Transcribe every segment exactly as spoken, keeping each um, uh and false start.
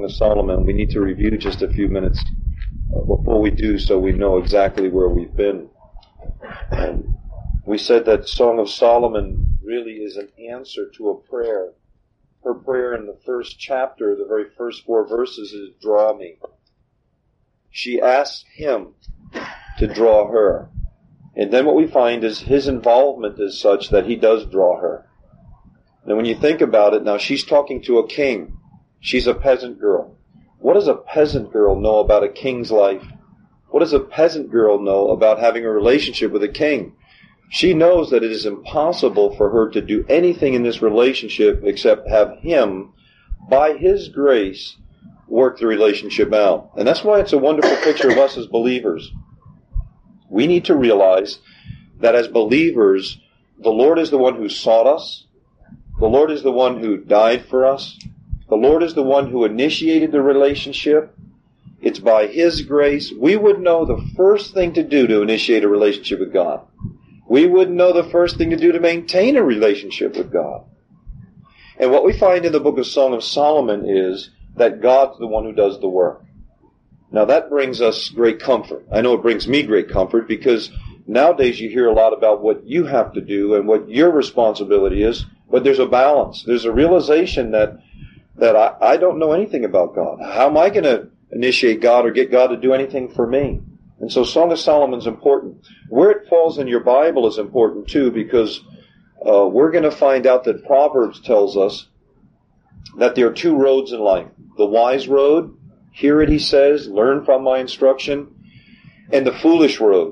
of Solomon. We need to review just a few minutes before we do, so we know exactly where we've been. And we said that Song of Solomon really is an answer to a prayer. Her prayer in the first chapter, the very first four verses, is draw me. She asks him to draw her. And then what we find is his involvement is such that he does draw her. And when you think about it, now she's talking to a king. She's a peasant girl. What does a peasant girl know about a king's life? What does a peasant girl know about having a relationship with a king? She knows that it is impossible for her to do anything in this relationship except have him, by his grace, work the relationship out. And that's why it's a wonderful picture of us as believers. We need to realize that as believers, the Lord is the one who sought us. The Lord is the one who died for us. The Lord is the one who initiated the relationship. It's by his grace. We would know the first thing to do to initiate a relationship with God. We would know the first thing to do to maintain a relationship with God. And what we find in the book of Song of Solomon is that God's the one who does the work. Now that brings us great comfort. I know it brings me great comfort because nowadays you hear a lot about what you have to do and what your responsibility is, but there's a balance. There's a realization that that I, I don't know anything about God. How am I going to initiate God or get God to do anything for me? And so Song of Solomon's important. Where it falls in your Bible is important too, because uh, we're going to find out that Proverbs tells us that there are two roads in life. The wise road, hear it, he says, learn from my instruction, and the foolish road.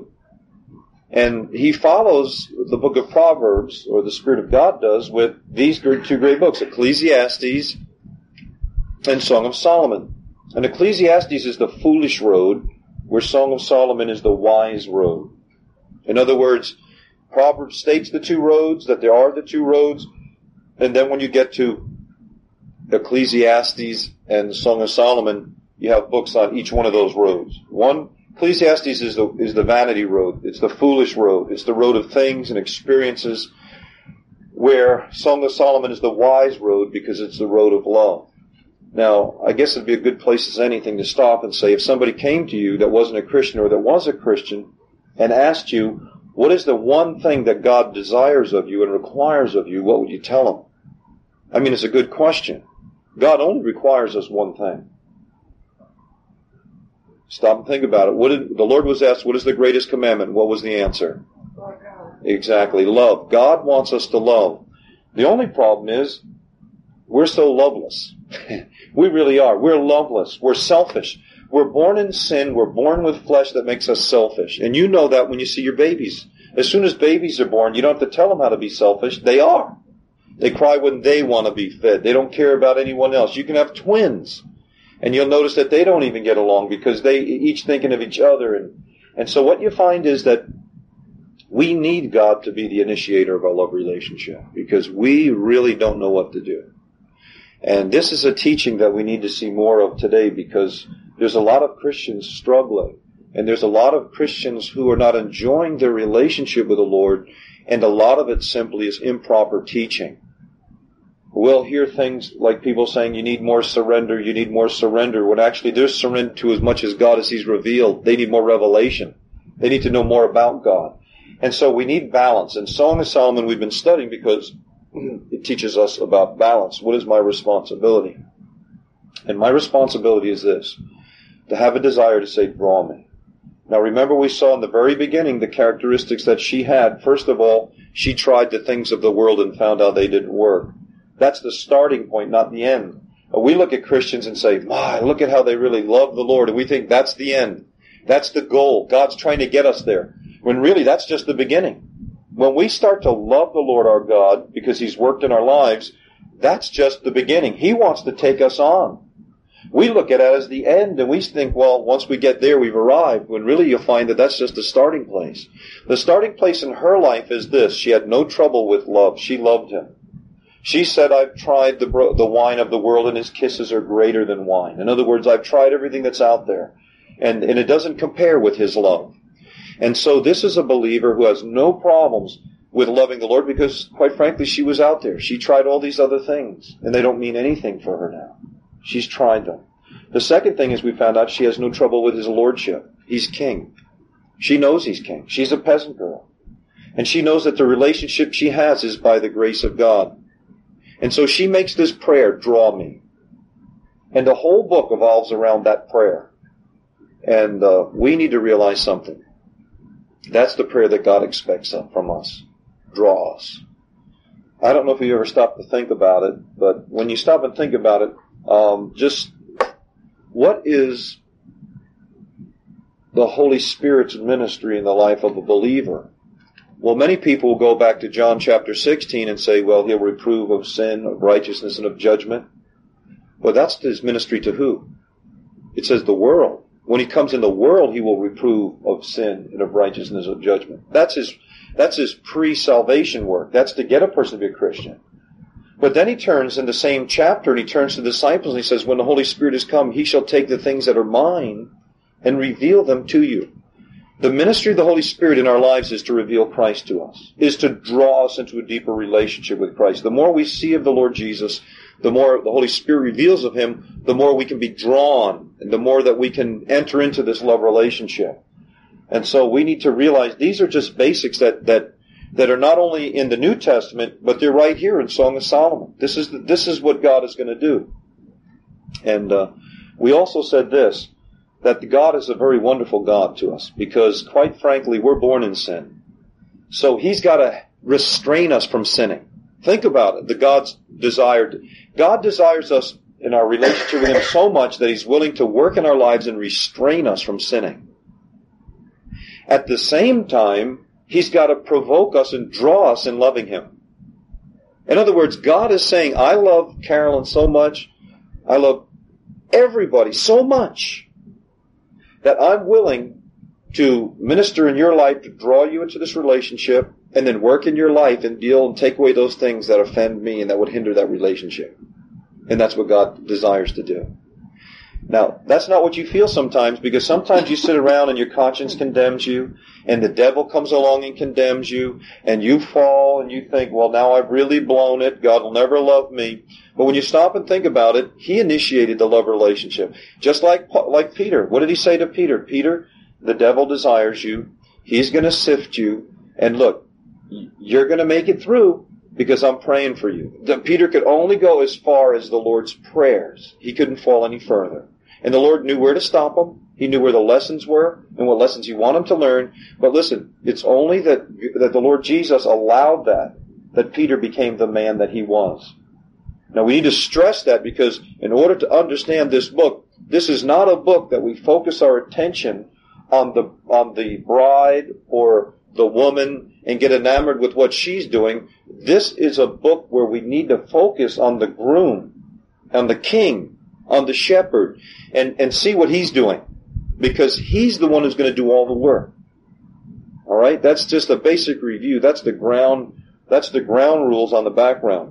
And he follows the book of Proverbs, or the Spirit of God does, with these two great books, Ecclesiastes and Song of Solomon. And Ecclesiastes is the foolish road, where Song of Solomon is the wise road. In other words, Proverbs states the two roads, that there are the two roads, and then when you get to Ecclesiastes and Song of Solomon, you have books on each one of those roads. One, Ecclesiastes is the, is the vanity road. It's the foolish road. It's the road of things and experiences, where Song of Solomon is the wise road because it's the road of love. Now, I guess it'd be a good place as anything to stop and say, if somebody came to you that wasn't a Christian or that was a Christian and asked you, what is the one thing that God desires of you and requires of you, what would you tell them? I mean, it's a good question. God only requires us one thing. Stop and think about it. What did, the Lord was asked, what is the greatest commandment? What was the answer? Exactly, love. God wants us to love. The only problem is, we're so loveless. We really are. We're loveless. We're selfish. We're born in sin. We're born with flesh that makes us selfish. And you know that when you see your babies. As soon as babies are born, you don't have to tell them how to be selfish. They are. They cry when they want to be fed. They don't care about anyone else. You can have twins, and you'll notice that they don't even get along because they each thinking of each other. And, and so what you find is that we need God to be the initiator of our love relationship because we really don't know what to do. And this is a teaching that we need to see more of today because there's a lot of Christians struggling. And there's a lot of Christians who are not enjoying their relationship with the Lord. And a lot of it simply is improper teaching. We'll hear things like people saying, you need more surrender, you need more surrender. When actually they're surrendered to as much as God as He's revealed. They need more revelation. They need to know more about God. And so we need balance. And Song of Solomon we've been studying because it teaches us about balance. What is my responsibility? And my responsibility is this, to have a desire to say, draw me. Now remember we saw in the very beginning the characteristics that she had. First of all, she tried the things of the world and found out they didn't work. That's the starting point, not the end. We look at Christians and say, my, look at how they really love the Lord. And we think that's the end. That's the goal. God's trying to get us there. When really that's just the beginning. When we start to love the Lord our God because He's worked in our lives, that's just the beginning. He wants to take us on. We look at it as the end and we think, well, once we get there, we've arrived. When really you'll find that that's just the starting place. The starting place in her life is this. She had no trouble with love. She loved Him. She said, I've tried the, the wine of the world and His kisses are greater than wine. In other words, I've tried everything that's out there. And, and it doesn't compare with His love. And so this is a believer who has no problems with loving the Lord because, quite frankly, she was out there. She tried all these other things, and they don't mean anything for her now. She's tried them. The second thing is we found out she has no trouble with his lordship. He's king. She knows he's king. She's a peasant girl. And she knows that the relationship she has is by the grace of God. And so she makes this prayer, draw me. And the whole book evolves around that prayer. And uh, we need to realize something. That's the prayer that God expects from us. Draw us. I don't know if you ever stopped to think about it, but when you stop and think about it, um, just what is the Holy Spirit's ministry in the life of a believer? Well, many people will go back to John chapter sixteen and say, well, he'll reprove of sin, of righteousness, and of judgment. Well, that's his ministry to who? It says the world. When he comes in the world, he will reprove of sin and of righteousness and of judgment. That's his, that's his pre-salvation work. That's to get a person to be a Christian. But then he turns in the same chapter and he turns to the disciples and he says, when the Holy Spirit has come, he shall take the things that are mine and reveal them to you. The ministry of the Holy Spirit in our lives is to reveal Christ to us, is to draw us into a deeper relationship with Christ. The more we see of the Lord Jesus, the more the Holy Spirit reveals of him, the more we can be drawn, and the more that we can enter into this love relationship. And so we need to realize these are just basics that that that are not only in the New Testament, but they're right here in Song of Solomon. This is the, this is what God is going to do. And uh, we also said this, that God is a very wonderful God to us, because quite frankly, we're born in sin. So he's got to restrain us from sinning. Think about it. The God's desired, God desires us in our relationship with him so much that he's willing to work in our lives and restrain us from sinning. At the same time, he's got to provoke us and draw us in loving him. In other words, God is saying, I love Carolyn so much, I love everybody so much, that I'm willing to minister in your life to draw you into this relationship and then work in your life and deal and take away those things that offend me and that would hinder that relationship. And that's what God desires to do. Now, that's not what you feel sometimes, because sometimes you sit around and your conscience condemns you and the devil comes along and condemns you and you fall and you think, well, now I've really blown it. God will never love me. But when you stop and think about it, he initiated the love relationship. Just like, like Peter. What did he say to Peter? Peter, the devil desires you. He's going to sift you. And look, you're going to make it through because I'm praying for you. Peter could only go as far as the Lord's prayers. He couldn't fall any further. And the Lord knew where to stop him. He knew where the lessons were and what lessons he wanted him to learn. But listen, it's only that, that the Lord Jesus allowed that, that Peter became the man that he was. Now we need to stress that, because in order to understand this book, this is not a book that we focus our attention on the, on the bride or the woman and get enamored with what she's doing. This is a book where we need to focus on the groom, on the king, on the shepherd, and, and see what he's doing. Because he's the one who's going to do all the work. Alright? That's just a basic review. That's the ground, that's the ground rules on the background.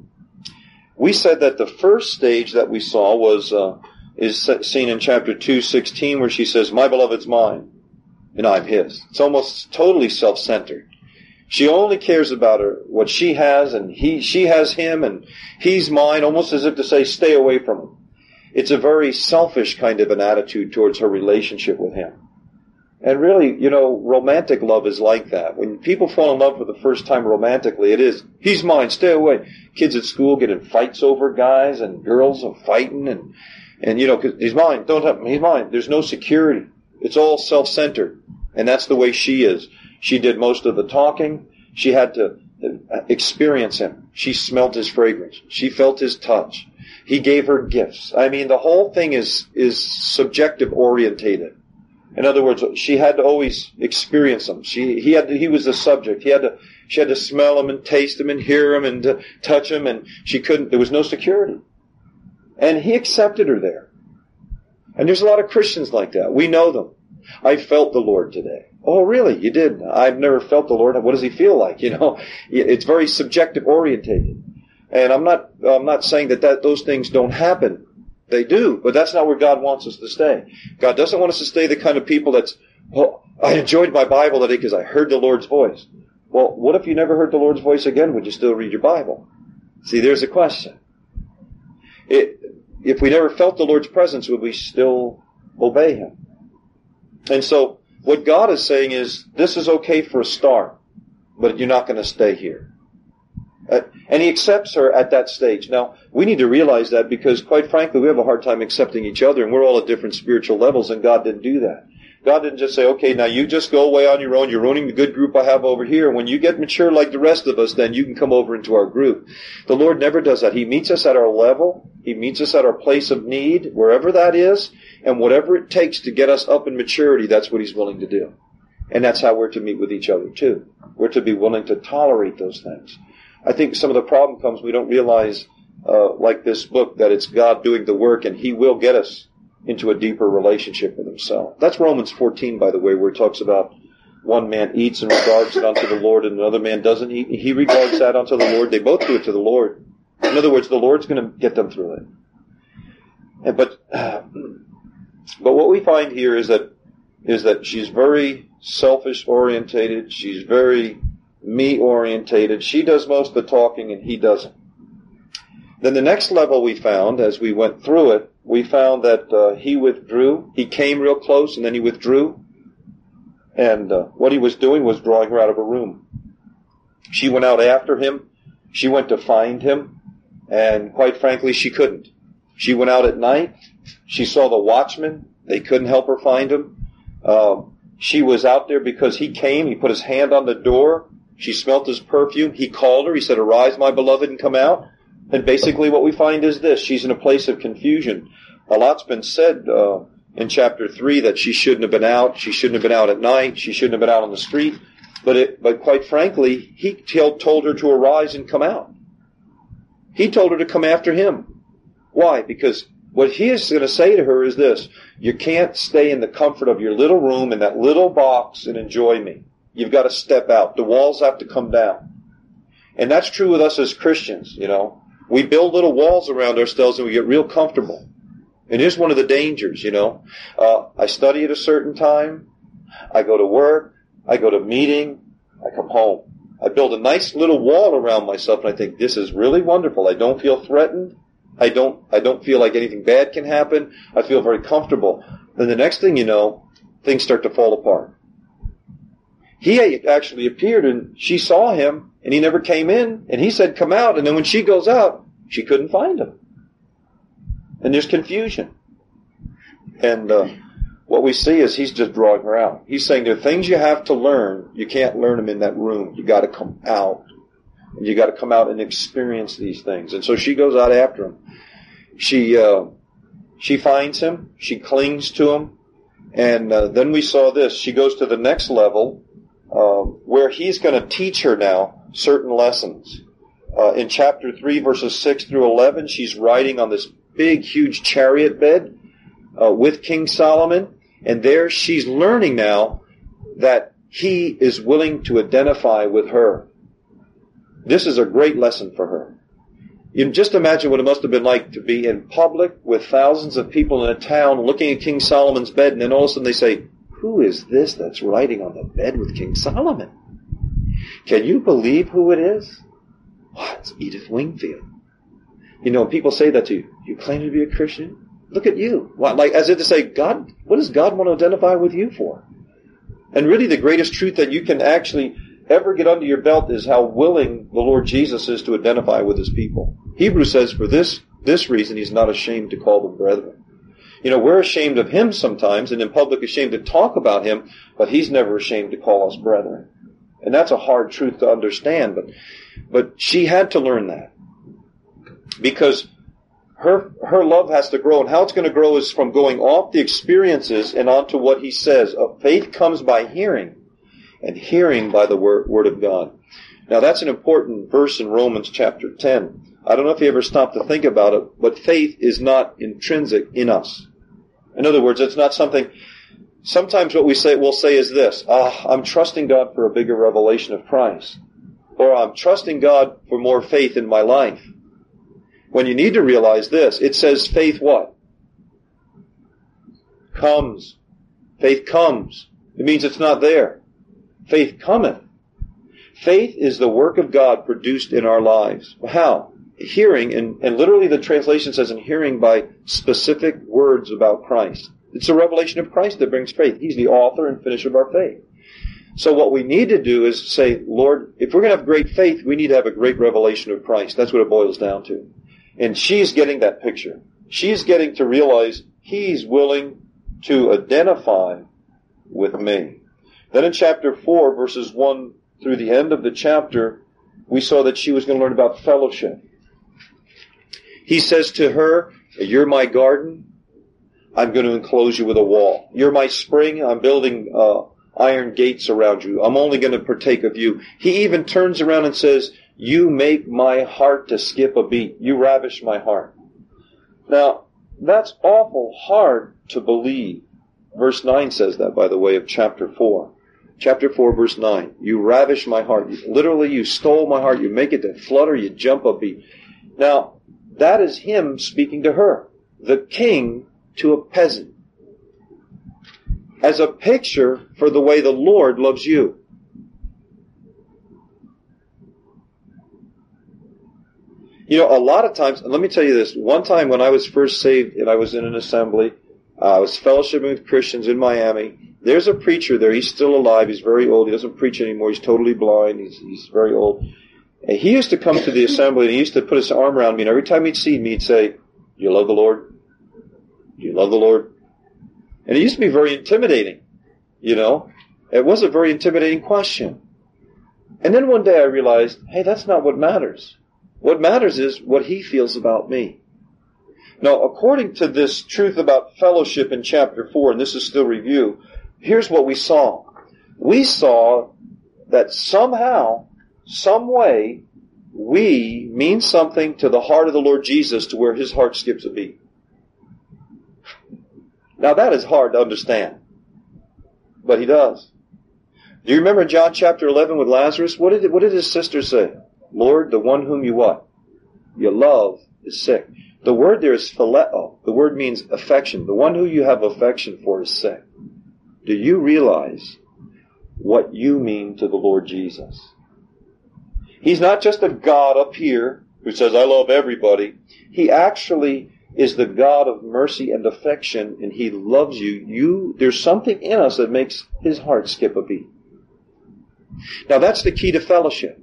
We said that the first stage that we saw was, uh, is seen in chapter two sixteen, where she says, my beloved's mine, and I'm his. It's almost totally self-centered. She only cares about her, what she has, and he, she has him, and he's mine, almost as if to say, stay away from him. It's a very selfish kind of an attitude towards her relationship with him. And really, you know, romantic love is like that. When people fall in love for the first time romantically, it is, he's mine, stay away. Kids at school get in fights over guys, and girls are fighting, and, and you know, 'cause he's mine, don't have him, he's mine. There's no security. It's all self-centered. And that's the way she is. She did most of the talking. She had to experience him. She smelled his fragrance. She felt his touch. He gave her gifts. I mean, the whole thing is, is subjective orientated. In other words, she had to always experience him. She, he had to, he was the subject. He had to, she had to smell him and taste him and hear him and to touch him, and she couldn't, there was no security. And he accepted her there. And there's a lot of Christians like that. We know them. I felt the Lord today. Oh, really? You did? I've never felt the Lord. What does he feel like? You know, it's very subjective orientated. And I'm not, I'm not saying that, that those things don't happen. They do, but that's not where God wants us to stay. God doesn't want us to stay the kind of people that's, oh, I enjoyed my Bible today because I heard the Lord's voice. Well, what if you never heard the Lord's voice again? Would you still read your Bible? See, there's a question. It, if we never felt the Lord's presence, would we still obey Him? And so what God is saying is, this is okay for a start, but you're not going to stay here. Uh, and He accepts her at that stage. Now, we need to realize that because, quite frankly, we have a hard time accepting each other, and we're all at different spiritual levels, and God didn't do that. God didn't just say, okay, now you just go away on your own. You're ruining the good group I have over here. When you get mature like the rest of us, then you can come over into our group. The Lord never does that. He meets us at our level. He meets us at our place of need, wherever that is, and whatever it takes to get us up in maturity, that's what He's willing to do. And that's how we're to meet with each other, too. We're to be willing to tolerate those things. I think some of the problem comes we don't realize, uh, like this book, that it's God doing the work, and He will get us into a deeper relationship with Himself. That's Romans fourteen, by the way, where it talks about one man eats and regards it unto the Lord, and another man doesn't eat. He regards that unto the Lord. They both do it to the Lord. In other words, the Lord's going to get them through it. And, but, uh, but what we find here is that is that she's very selfish orientated. She's very me orientated. She does most of the talking, and he doesn't. Then the next level we found, as we went through it, we found that uh, he withdrew. He came real close, and then he withdrew. And uh, what he was doing was drawing her out of a room. She went out after him. She went to find him. And quite frankly, she couldn't. She went out at night. She saw the watchmen. They couldn't help her find him. Uh, she was out there because he came. He put his hand on the door. She smelt his perfume. He called her. He said, "Arise, my beloved, and come out." And basically what we find is this. She's in a place of confusion. A lot's been said uh, in chapter three that she shouldn't have been out. She shouldn't have been out at night. She shouldn't have been out on the street. But it, but quite frankly, he told her to arise and come out. He told her to come after him. Why? Because what he is going to say to her is this. You can't stay in the comfort of your little room in that little box and enjoy me. You've got to step out. The walls have to come down. And that's true with us as Christians, you know. We build little walls around ourselves and we get real comfortable. And here's one of the dangers, you know. Uh, I study at a certain time. I go to work. I go to meeting. I come home. I build a nice little wall around myself, and I think, this is really wonderful. I don't feel threatened. I don't, I don't feel like anything bad can happen. I feel very comfortable. Then the next thing you know, things start to fall apart. He actually appeared, and she saw him, and he never came in, and he said, "Come out." And then when she goes out, she couldn't find him. And there's confusion. And uh, what we see is he's just drawing her out. He's saying there are things you have to learn. You can't learn them in that room. You got to come out. And you got to come out and experience these things. And so she goes out after him. She uh, she finds him. She clings to him. And uh, then we saw this. She goes to the next level uh, where he's going to teach her now certain lessons. Uh, in chapter three, verses six through eleven, she's riding on this big, huge chariot bed uh, with King Solomon. And there she's learning now that he is willing to identify with her. This is a great lesson for her. You can just imagine what it must have been like to be in public with thousands of people in a town looking at King Solomon's bed, and then all of a sudden they say, "Who is this that's riding on the bed with King Solomon? Can you believe who it is?" Oh, it's Edith Wingfield. You know, people say that to you. You claim to be a Christian? Look at you. What, like, as if to say, God, what does God want to identify with you for? And really the greatest truth that you can actually ever get under your belt is how willing the Lord Jesus is to identify with his people. Hebrews says for this, this reason he's not ashamed to call them brethren. You know, we're ashamed of him sometimes, and in public ashamed to talk about him, but he's never ashamed to call us brethren. And that's a hard truth to understand, but but she had to learn that. Because her her love has to grow, and how it's going to grow is from going off the experiences and onto what he says. Faith comes by hearing, and hearing by the word, word of God. Now that's an important verse in Romans chapter ten. I don't know if you ever stopped to think about it, but faith is not intrinsic in us. In other words, it's not something... Sometimes what we say, we'll say is this, ah, I'm trusting God for a bigger revelation of Christ. Or I'm trusting God for more faith in my life. When you need to realize this, it says faith what? Comes. Faith comes. It means it's not there. Faith cometh. Faith is the work of God produced in our lives. How? hearing, and, and literally the translation says in hearing by specific words about Christ. It's a revelation of Christ that brings faith. He's the author and finisher of our faith. So what we need to do is say, Lord, if we're going to have great faith, we need to have a great revelation of Christ. That's what it boils down to. And she's getting that picture. She's getting to realize He's willing to identify with me. Then in chapter four, verses one through the end of the chapter, we saw that she was going to learn about fellowship. He says to her, you're my garden, I'm going to enclose you with a wall. You're my spring, I'm building uh, iron gates around you. I'm only going to partake of you. He even turns around and says, you make my heart to skip a beat. You ravish my heart. Now, that's awful hard to believe. Verse nine says that, by the way, of chapter four. Chapter four, verse nine. You ravish my heart. Literally, you stole my heart. You make it to flutter. You jump a beat. Now, that is him speaking to her. The king to a peasant. As a picture for the way the Lord loves you. You know, a lot of times, and let me tell you this. One time when I was first saved and I was in an assembly, uh, I was fellowshipping with Christians in Miami. There's a preacher there. He's still alive. He's very old. He doesn't preach anymore. He's totally blind. He's, he's very old. And he used to come to the assembly and he used to put his arm around me. And every time he'd see me, he'd say, do you love the Lord? Do you love the Lord? And it used to be very intimidating. You know, it was a very intimidating question. And then one day I realized, hey, that's not what matters. What matters is what he feels about me. Now, according to this truth about fellowship in chapter four, and this is still review, here's what we saw. We saw that somehow, some way, we mean something to the heart of the Lord Jesus to where his heart skips a beat. Now that is hard to understand. But he does. Do you remember John chapter eleven with Lazarus? What did, what did his sister say? Lord, the one whom you what? You love is sick. The word there is phileo. The word means affection. The one who you have affection for is sick. Do you realize what you mean to the Lord Jesus? He's not just a God up here who says, I love everybody. He actually is the God of mercy and affection, and he loves you. You, there's something in us that makes his heart skip a beat. Now that's the key to fellowship.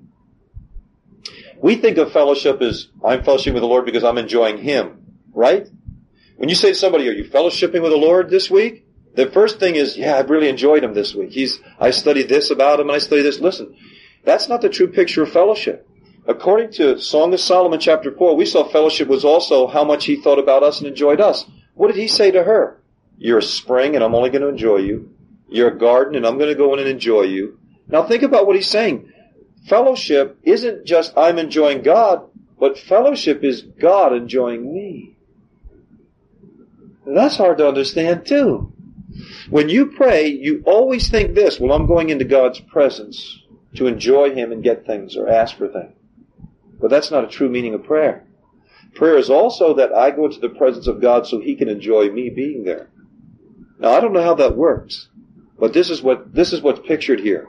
We think of fellowship as, I'm fellowshipping with the Lord because I'm enjoying him, right? When you say to somebody, are you fellowshipping with the Lord this week? The first thing is, yeah, I've really enjoyed him this week. He's, I studied this about him and I studied this. Listen, that's not the true picture of fellowship. According to Song of Solomon chapter four, we saw fellowship was also how much he thought about us and enjoyed us. What did he say to her? You're a spring and I'm only going to enjoy you. You're a garden and I'm going to go in and enjoy you. Now think about what he's saying. Fellowship isn't just I'm enjoying God, but fellowship is God enjoying me. That's hard to understand too. When you pray, you always think this, well, I'm going into God's presence to enjoy him and get things or ask for things. But that's not a true meaning of prayer. Prayer is also that I go into the presence of God so he can enjoy me being there. Now, I don't know how that works, but this is what this is what's pictured here.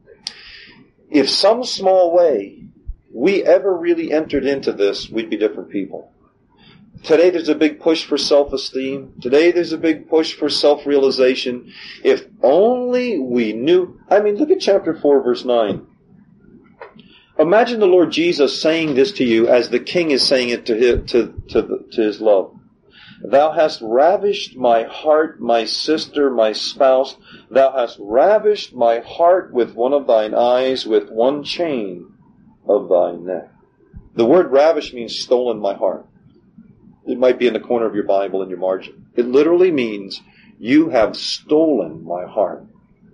If some small way we ever really entered into this, we'd be different people. Today there's a big push for self-esteem. Today there's a big push for self-realization. If only we knew. I mean, look at chapter four, verse nine. Imagine the Lord Jesus saying this to you as the king is saying it to his, to, to, to his love. Thou hast ravished my heart, my sister, my spouse. Thou hast ravished my heart with one of thine eyes, with one chain of thy neck. The word ravish means stolen my heart. It might be in the corner of your Bible in your margin. It literally means you have stolen my heart.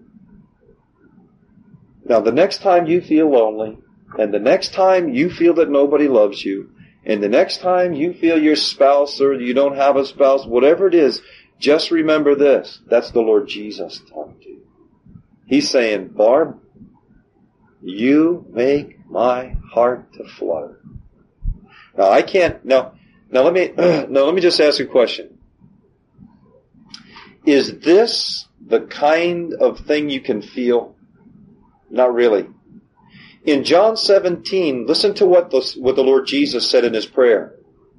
Now the next time you feel lonely, and the next time you feel that nobody loves you, and the next time you feel your spouse or you don't have a spouse, whatever it is, just remember this. That's the Lord Jesus talking to you. He's saying, Barb, you make my heart to flutter. Now I can't, now, now let me, uh, now let me just ask you a question. Is this the kind of thing you can feel? Not really. In John seventeen, listen to what the, what the Lord Jesus said in his prayer.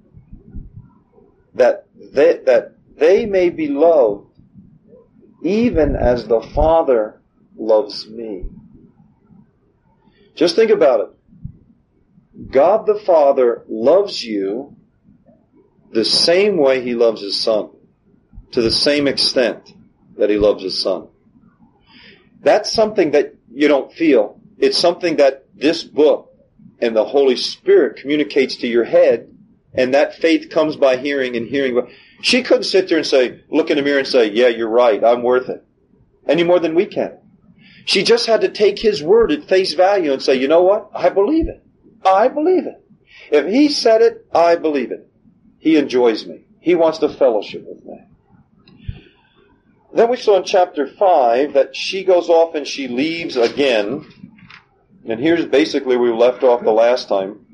That they, that they may be loved even as the Father loves me. Just think about it. God the Father loves you the same way He loves His Son, to the same extent that He loves His Son. That's something that you don't feel. It's something that this book and the Holy Spirit communicates to your head, and that faith comes by hearing and hearing. She couldn't sit there and say, look in the mirror and say, yeah, you're right, I'm worth it, any more than we can. She just had to take His word at face value and say, you know what? I believe it. I believe it. If He said it, I believe it. He enjoys me. He wants to fellowship with me. Then we saw in chapter five that she goes off and she leaves again. And here's basically where we left off the last time.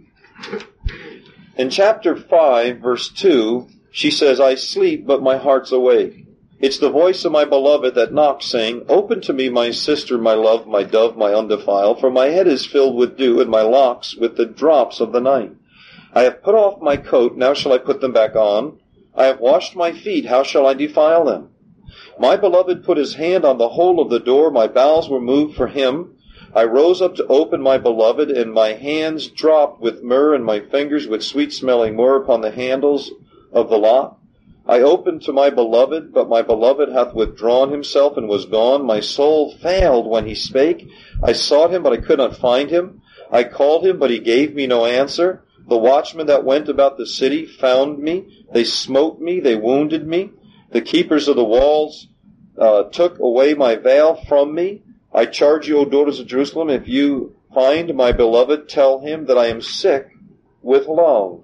In chapter five, verse two, she says, I sleep, but my heart's awake. It's the voice of my beloved that knocks, saying, open to me, my sister, my love, my dove, my undefiled, for my head is filled with dew, and my locks with the drops of the night. I have put off my coat, now shall I put them back on? I have washed my feet, how shall I defile them? My beloved put his hand on the hole of the door, my bowels were moved for him. I rose up to open my beloved, and my hands dropped with myrrh, and my fingers with sweet-smelling myrrh upon the handles of the lock. I opened to my beloved, but my beloved hath withdrawn himself and was gone. My soul failed when he spake. I sought him, but I could not find him. I called him, but he gave me no answer. The watchmen that went about the city found me. They smote me, they wounded me. The keepers of the walls uh, took away my veil from me. I charge you, O daughters of Jerusalem, if you find my beloved, tell him that I am sick with love.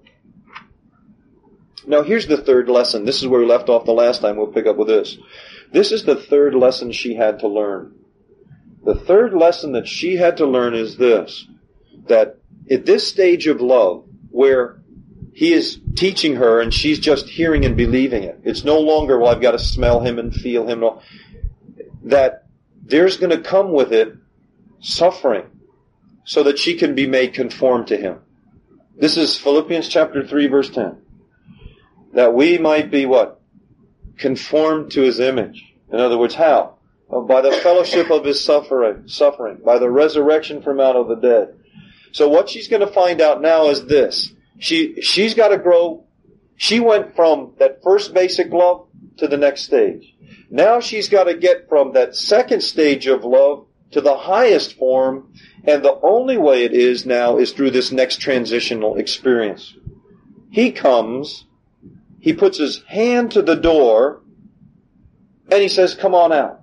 Now here's the third lesson. This is where we left off the last time. We'll pick up with this. This is the third lesson she had to learn. The third lesson that she had to learn is this, that at this stage of love, where He is teaching her and she's just hearing and believing it, it's no longer, well, I've got to smell Him and feel Him, no, that there's going to come with it suffering so that she can be made conformed to Him. This is Philippians chapter three, verse ten. That we might be what? Conformed to His image. In other words, how? Well, by the fellowship of His suffering, suffering, by the resurrection from out of the dead. So what she's going to find out now is this. She, she's got to grow. She went from that first basic love to the next stage. Now she's got to get from that second stage of love to the highest form, and the only way it is now is through this next transitional experience. He comes, He puts His hand to the door, and He says, come on out.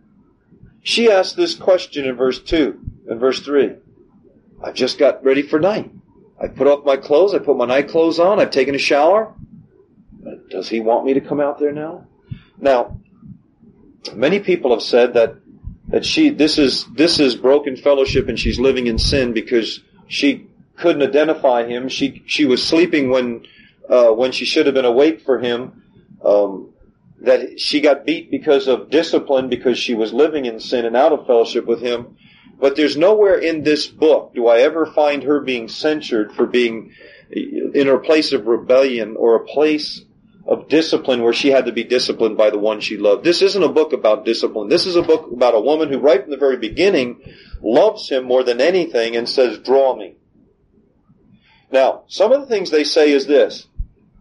She asked this question in verse two and verse three. I've just got ready for night. I put off my clothes, I put my night clothes on, I've taken a shower. Does He want me to come out there now? Now, many people have said that that she this is this is broken fellowship and she's living in sin because she couldn't identify Him. She she was sleeping when uh, when she should have been awake for Him. Um, that she got beat because of discipline because she was living in sin and out of fellowship with Him. But there's nowhere in this book do I ever find her being censured for being in her place of rebellion or a place of discipline where she had to be disciplined by the one she loved. This isn't a book about discipline. This is a book about a woman who right from the very beginning loves Him more than anything and says, draw me. Now, some of the things they say is this.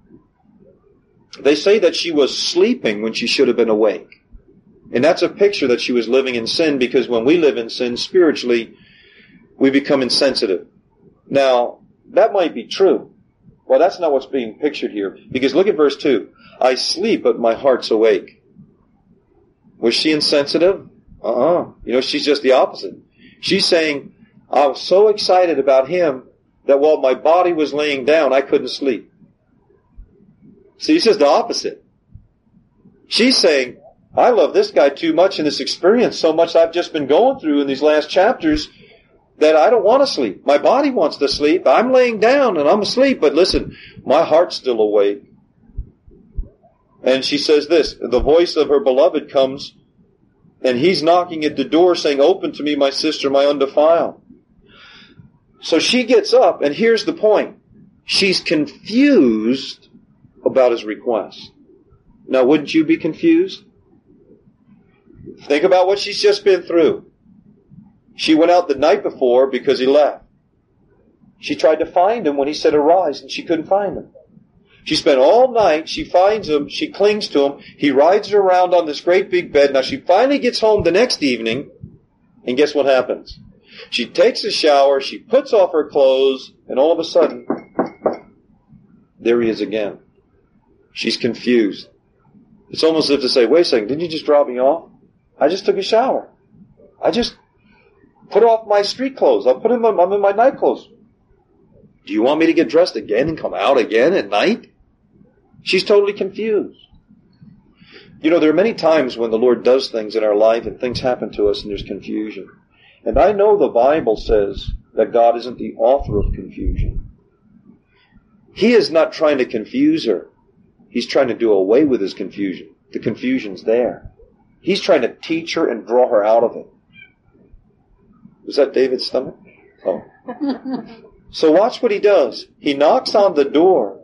They say that she was sleeping when she should have been awake. And that's a picture that she was living in sin, because when we live in sin spiritually, we become insensitive. Now, that might be true. Well, that's not what's being pictured here. Because look at verse two. I sleep, but my heart's awake. Was she insensitive? Uh-uh. You know, she's just the opposite. She's saying, I was so excited about Him that while my body was laying down, I couldn't sleep. See, he says the opposite. She's saying, I love this guy too much in this experience, so much I've just been going through in these last chapters that I don't want to sleep. My body wants to sleep. I'm laying down and I'm asleep, but listen, my heart's still awake. And she says this, the voice of her beloved comes, and he's knocking at the door saying, open to me, my sister, my undefiled. So she gets up, and here's the point. She's confused about his request. Now, wouldn't you be confused? Think about what she's just been through. She went out the night before because he left. She tried to find him when he said arise, and she couldn't find him. She spent all night, she finds him, she clings to him, he rides her around on this great big bed. Now she finally gets home the next evening, and guess what happens? She takes a shower, she puts off her clothes, and all of a sudden, there he is again. She's confused. It's almost as if to say, wait a second, didn't you just drop me off? I just took a shower. I just put off my street clothes. I'm, putting my, I'm in my night clothes. Do you want me to get dressed again and come out again at night? She's totally confused. You know, there are many times when the Lord does things in our life and things happen to us and there's confusion. And I know the Bible says that God isn't the author of confusion. He is not trying to confuse her. He's trying to do away with his confusion. The confusion's there. He's trying to teach her and draw her out of it. Was that David's stomach? Oh. So watch what he does. He knocks on the door.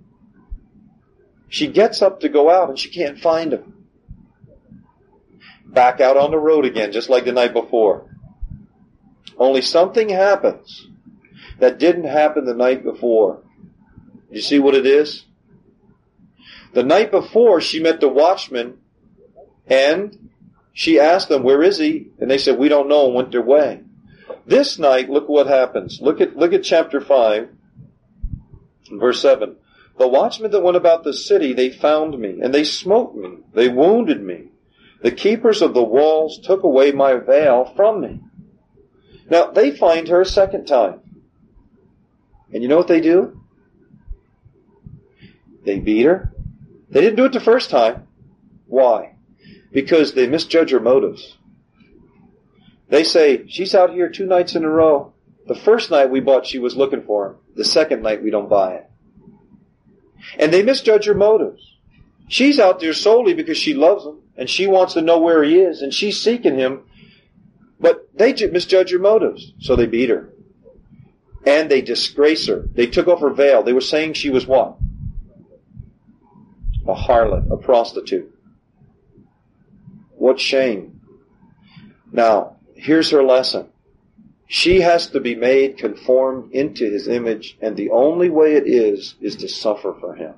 She gets up to go out and she can't find him. Back out on the road again, just like the night before. Only something happens that didn't happen the night before. You see what it is? The night before, she met the watchman and she asked them, where is he? And they said, we don't know, and went their way. This night, look what happens. Look at, look at chapter five, verse seven. The watchmen that went about the city, they found me, and they smote me. They wounded me. The keepers of the walls took away my veil from me. Now, they find her a second time. And you know what they do? They beat her. They didn't do it the first time. Why? Because they misjudge her motives. They say, she's out here two nights in a row. The first night we bought, she was looking for him. The second night we don't buy it. And they misjudge her motives. She's out there solely because she loves him, and she wants to know where he is, and she's seeking him. But they misjudge her motives, so they beat her. And they disgrace her. They took off her veil. They were saying she was what? A harlot, a prostitute. What shame. Now, here's her lesson. She has to be made conformed into his image, and the only way it is, is to suffer for him.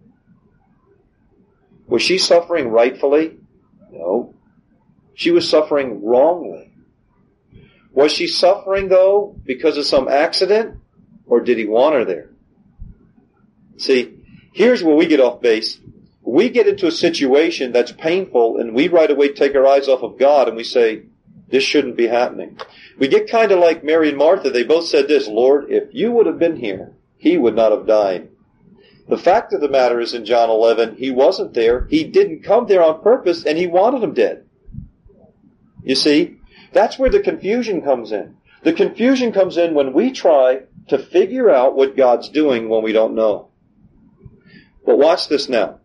Was she suffering rightfully? No. She was suffering wrongly. Was she suffering, though, because of some accident, or did he want her there? See, here's where we get off base. We get into a situation that's painful, and we right away take our eyes off of God, and we say, this shouldn't be happening. We get kind of like Mary and Martha. They both said this, Lord, if you would have been here, he would not have died. The fact of the matter is in John eleven, he wasn't there. He didn't come there on purpose, and he wanted him dead. You see, that's where the confusion comes in. The confusion comes in when we try to figure out what God's doing when we don't know. But watch this now.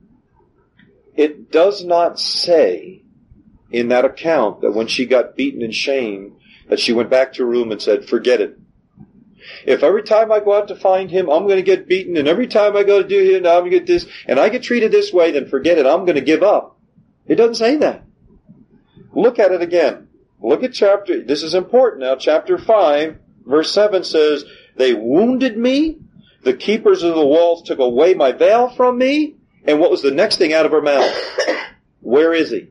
It does not say in that account that when she got beaten and shamed, that she went back to her room and said, forget it. If every time I go out to find him, I'm going to get beaten, and every time I go to do him, I'm going to get this, and I get treated this way, then forget it, I'm going to give up. It doesn't say that. Look at it again. Look at chapter, this is important now, chapter five, verse seven says, they wounded me, the keepers of the walls took away my veil from me, and what was the next thing out of her mouth? Where is he?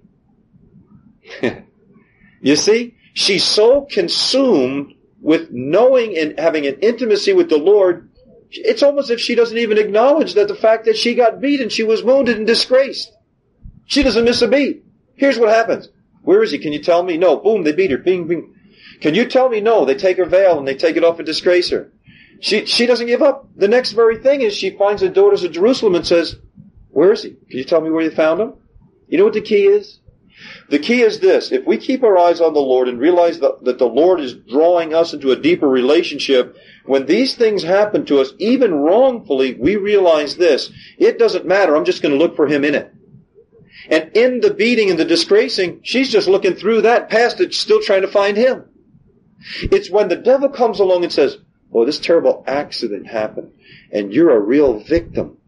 You see, she's so consumed with knowing and having an intimacy with the Lord, it's almost as if she doesn't even acknowledge that the fact that she got beaten, she was wounded and disgraced. She doesn't miss a beat. Here's what happens. Where is he? Can you tell me? No. Boom, they beat her. Bing, bing. Can you tell me? No. They take her veil and they take it off and disgrace her. She, she doesn't give up. The next very thing is she finds the daughters of Jerusalem and says, where is he? Can you tell me where you found him? You know what the key is? The key is this. If we keep our eyes on the Lord and realize that, that the Lord is drawing us into a deeper relationship, when these things happen to us, even wrongfully, we realize this. It doesn't matter. I'm just going to look for him in it. And in the beating and the disgracing, she's just looking through that, past it, still trying to find him. It's when the devil comes along and says, oh, this terrible accident happened, and you're a real victim.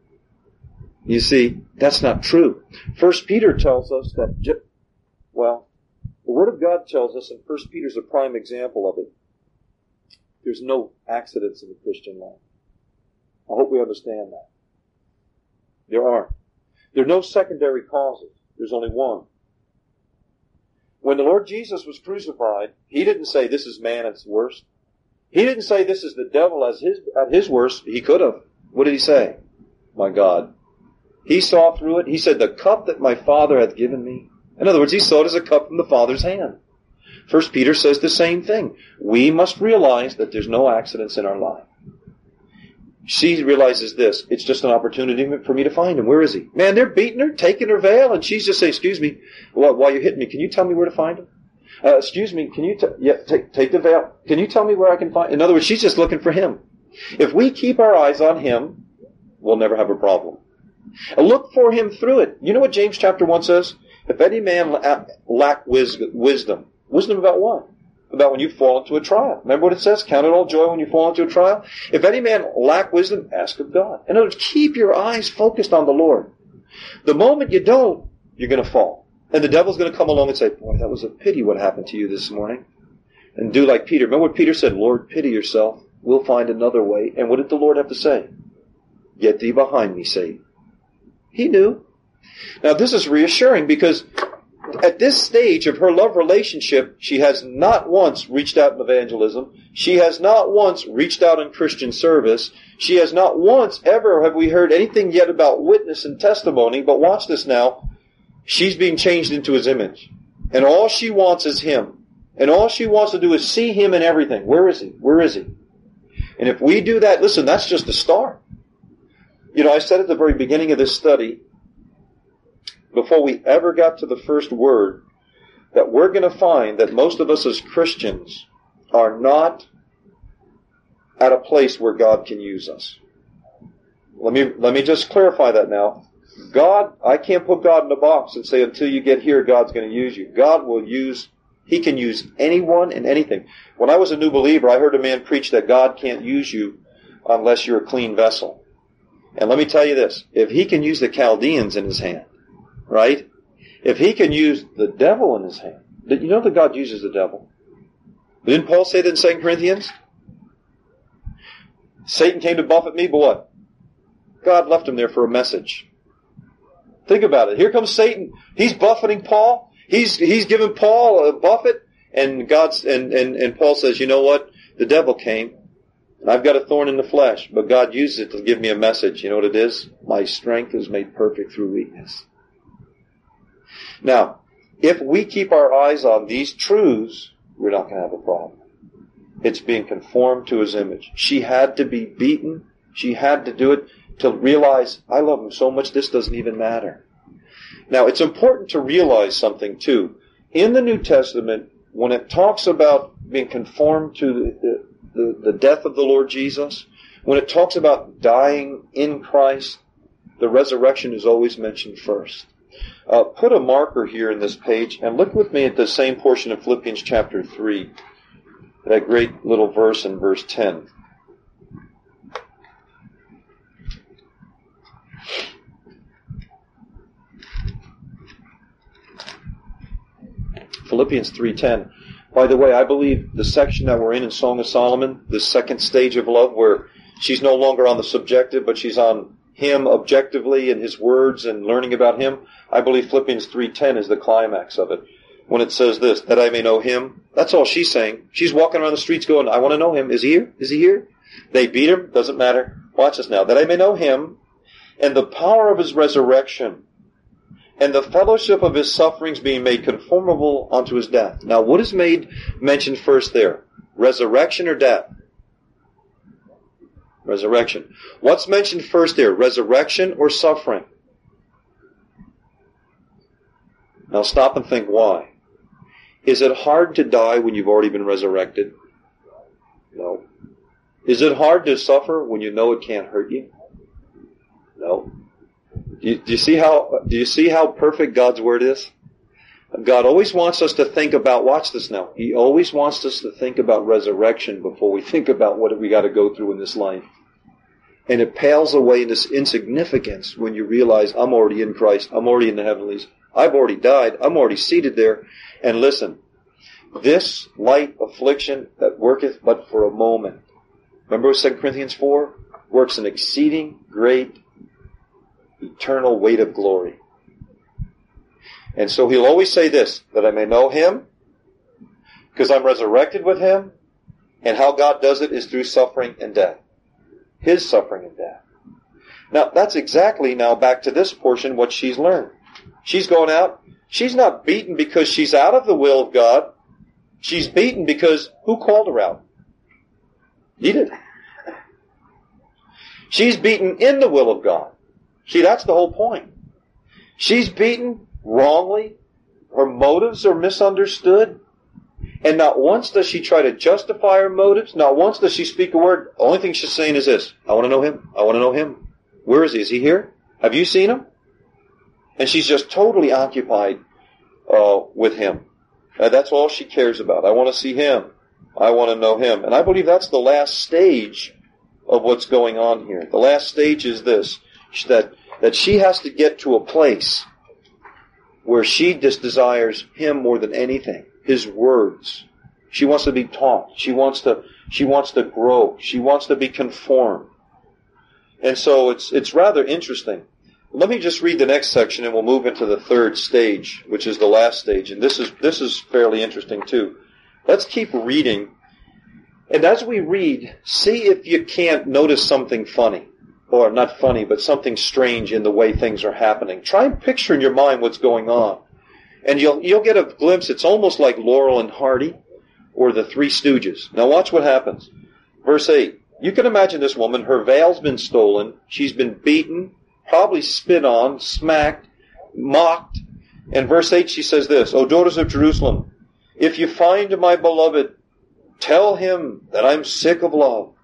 You see, that's not true. First Peter tells us that, well, the Word of God tells us, and First Peter's a prime example of it, there's no accidents in the Christian life. I hope we understand that. There aren't. There are no secondary causes. There's only one. When the Lord Jesus was crucified, He didn't say, this is man at its worst. He didn't say, this is the devil as his, at his worst. He could have. What did He say? My God. He saw through it. He said, the cup that my Father hath given me. In other words, He saw it as a cup from the Father's hand. First Peter says the same thing. We must realize that there's no accidents in our life. She realizes this. It's just an opportunity for me to find Him. Where is He? Man, they're beating her, taking her veil, and she's just saying, excuse me, while, while you're hitting me, can you tell me where to find Him? Uh, excuse me, can you t- yeah, take, take the veil. Can you tell me where I can find Him? In other words, she's just looking for Him. If we keep our eyes on Him, we'll never have a problem. And look for Him through it. You know what James chapter one says? If any man lack wisdom. Wisdom about what? About when you fall into a trial. Remember what it says? Count it all joy when you fall into a trial. If any man lack wisdom, ask of God. In other words, keep your eyes focused on the Lord. The moment you don't, you're going to fall. And the devil's going to come along and say, boy, that was a pity what happened to you this morning. And do like Peter. Remember what Peter said? Lord, pity yourself. We'll find another way. And what did the Lord have to say? Get thee behind me, Satan. He knew. Now this is reassuring because at this stage of her love relationship, she has not once reached out in evangelism. She has not once reached out in Christian service. She has not once ever have we heard anything yet about witness and testimony. But watch this now. She's being changed into His image. And all she wants is Him. And all she wants to do is see Him in everything. Where is He? Where is He? And if we do that, listen, that's just the start. You know, I said at the very beginning of this study, before we ever got to the first word, that we're going to find that most of us as Christians are not at a place where God can use us. Let me, let me just clarify that now. God, I can't put God in a box and say until you get here, God's going to use you. God will use, He can use anyone and anything. When I was a new believer, I heard a man preach that God can't use you unless you're a clean vessel. And let me tell you this, if He can use the Chaldeans in His hand, right? If He can use the devil in His hand. Did you know that God uses the devil? Didn't Paul say that in Second Corinthians? Satan came to buffet me, but what? God left him there for a message. Think about it. Here comes Satan. He's buffeting Paul. He's he's giving Paul a buffet, and God's and, and, and Paul says, you know what? The devil came, and I've got a thorn in the flesh, but God used it to give me a message. You know what it is? My strength is made perfect through weakness. Now, if we keep our eyes on these truths, we're not going to have a problem. It's being conformed to His image. She had to be beaten. She had to do it to realize, I love Him so much, this doesn't even matter. Now, it's important to realize something, too. In the New Testament, when it talks about being conformed to the, the, the death of the Lord Jesus, when it talks about dying in Christ, the resurrection is always mentioned first. Uh, put a marker here in this page and look with me at the same portion of Philippians chapter three. That great little verse in verse ten. Philippians three ten. By the way, I believe the section that we're in in Song of Solomon, the second stage of love where she's no longer on the subjective, but she's on Him objectively and His words and learning about Him, I believe Philippians three ten is the climax of it. When it says this, that I may know Him, that's all she's saying. She's walking around the streets going, I want to know Him. Is He here? Is He here? They beat Him. Doesn't matter. Watch this now. That I may know Him and the power of His resurrection and the fellowship of His sufferings, being made conformable unto His death. Now, what is made mentioned first there? Resurrection or death? Resurrection. What's mentioned first there? Resurrection or suffering? Now stop and think why. Is it hard to die when you've already been resurrected? No. Is it hard to suffer when you know it can't hurt you? No. Do you, do you see how do you see how perfect God's word is? God always wants us to think about, watch this now, He always wants us to think about resurrection before we think about what we got to go through in this life. And it pales away in this insignificance when you realize I'm already in Christ, I'm already in the heavenlies, I've already died, I'm already seated there. And listen, this light affliction that worketh but for a moment. Remember Second Corinthians four? Works an exceeding great eternal weight of glory. And so he'll always say this, that I may know Him, because I'm resurrected with Him, and how God does it is through suffering and death. His suffering and death. Now, that's exactly now back to this portion what she's learned. She's going out. She's not beaten because she's out of the will of God. She's beaten because who called her out? He did. She's beaten in the will of God. See, that's the whole point. She's beaten wrongly. Her motives are misunderstood. And not once does she try to justify her motives. Not once does she speak a word. The only thing she's saying is this. I want to know Him. I want to know Him. Where is He? Is He here? Have you seen Him? And she's just totally occupied uh, with Him. Uh, that's all she cares about. I want to see Him. I want to know Him. And I believe that's the last stage of what's going on here. The last stage is this. That, that she has to get to a place where she just desires Him more than anything. His words. She wants to be taught. She wants to, she wants to grow. She wants to be conformed. And so it's, it's rather interesting. Let me just read the next section and we'll move into the third stage, which is the last stage. And this is, this is fairly interesting too. Let's keep reading. And as we read, see if you can't notice something funny. Or not funny, but something strange in the way things are happening. Try and picture in your mind what's going on. And you'll, you'll get a glimpse. It's almost like Laurel and Hardy or the Three Stooges. Now watch what happens. Verse eight. You can imagine this woman. Her veil's been stolen. She's been beaten, probably spit on, smacked, mocked. And verse eight, she says this, O daughters of Jerusalem, if you find my beloved, tell him that I'm sick of love.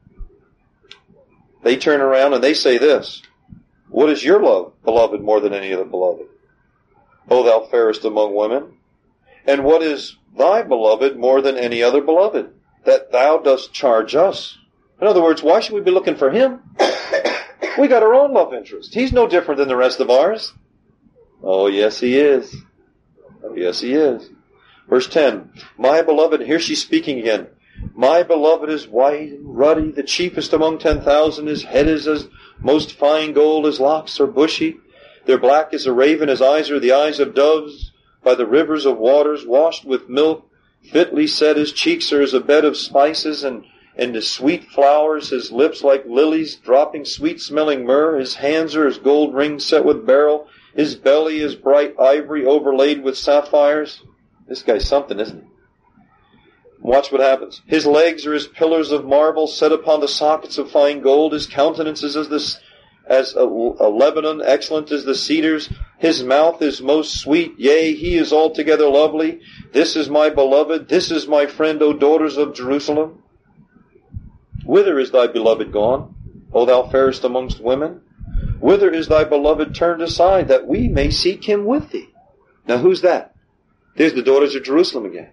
They turn around and they say this, what is your love, beloved, more than any other beloved? O thou fairest among women, and what is thy beloved more than any other beloved, that thou dost charge us? In other words, why should we be looking for him? We got our own love interest. He's no different than the rest of ours. Oh, yes, he is. Oh, yes, he is. Verse ten, my beloved, here she's speaking again. My beloved is white and ruddy, the chiefest among ten thousand. His head is as most fine gold, his locks are bushy. They're black as a raven, his eyes are the eyes of doves, by the rivers of waters, washed with milk, fitly set, his cheeks are as a bed of spices, and, and the sweet flowers, his lips like lilies, dropping sweet-smelling myrrh, his hands are as gold rings set with beryl, his belly is bright ivory overlaid with sapphires. This guy's something, isn't he? Watch what happens. His legs are as pillars of marble set upon the sockets of fine gold, his countenance is as this as a, a Lebanon, excellent as the cedars. His mouth is most sweet, yea, he is altogether lovely. This is my beloved, this is my friend, O daughters of Jerusalem. Whither is thy beloved gone, O thou fairest amongst women? Whither is thy beloved turned aside, that we may seek him with thee? Now who's that? There's the daughters of Jerusalem again.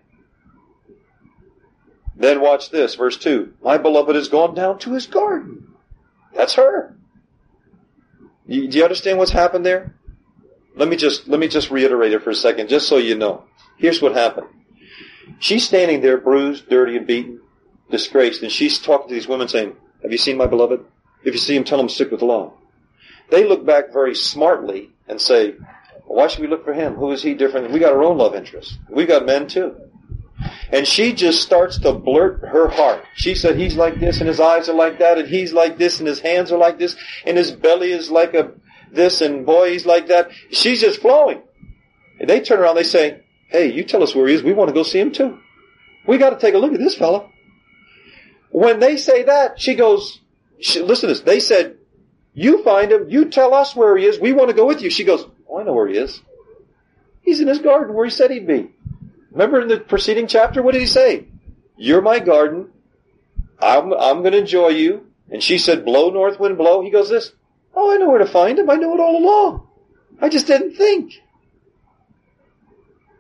Then watch this, verse two. My beloved has gone down to his garden. That's her. Do you understand what's happened there? Let me just, let me just reiterate it for a second, just so you know. Here's what happened. She's standing there bruised, dirty, and beaten, disgraced, and she's talking to these women saying, have you seen my beloved? If you see him, tell him sick with love. They look back very smartly and say, well, why should we look for him? Who is he different? We got our own love interests. We got men too. And she just starts to blurt her heart. She said he's like this and his eyes are like that and he's like this and his hands are like this and his belly is like a this and boy he's like that. She's just flowing. And they turn around, they say, hey, you tell us where he is. We want to go see him too. We got to take a look at this fella. When they say that, she goes, she, listen to this. They said, you find him. You tell us where he is. We want to go with you. She goes, oh, I know where he is. He's in his garden where he said he'd be. Remember in the preceding chapter, what did he say? You're my garden. I'm, I'm going to enjoy you. And she said, blow, north wind, blow. He goes this. Oh, I know where to find him. I know it all along. I just didn't think.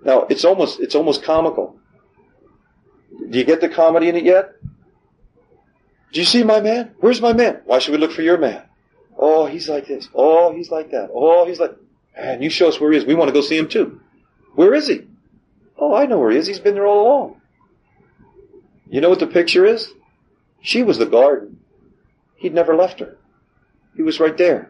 Now, it's almost, it's almost comical. Do you get the comedy in it yet? Do you see my man? Where's my man? Why should we look for your man? Oh, he's like this. Oh, he's like that. Oh, he's like... Man, you show us where he is. We want to go see him too. Where is he? Oh, I know where he is. He's been there all along. You know what the picture is? She was the garden. He'd never left her. He was right there.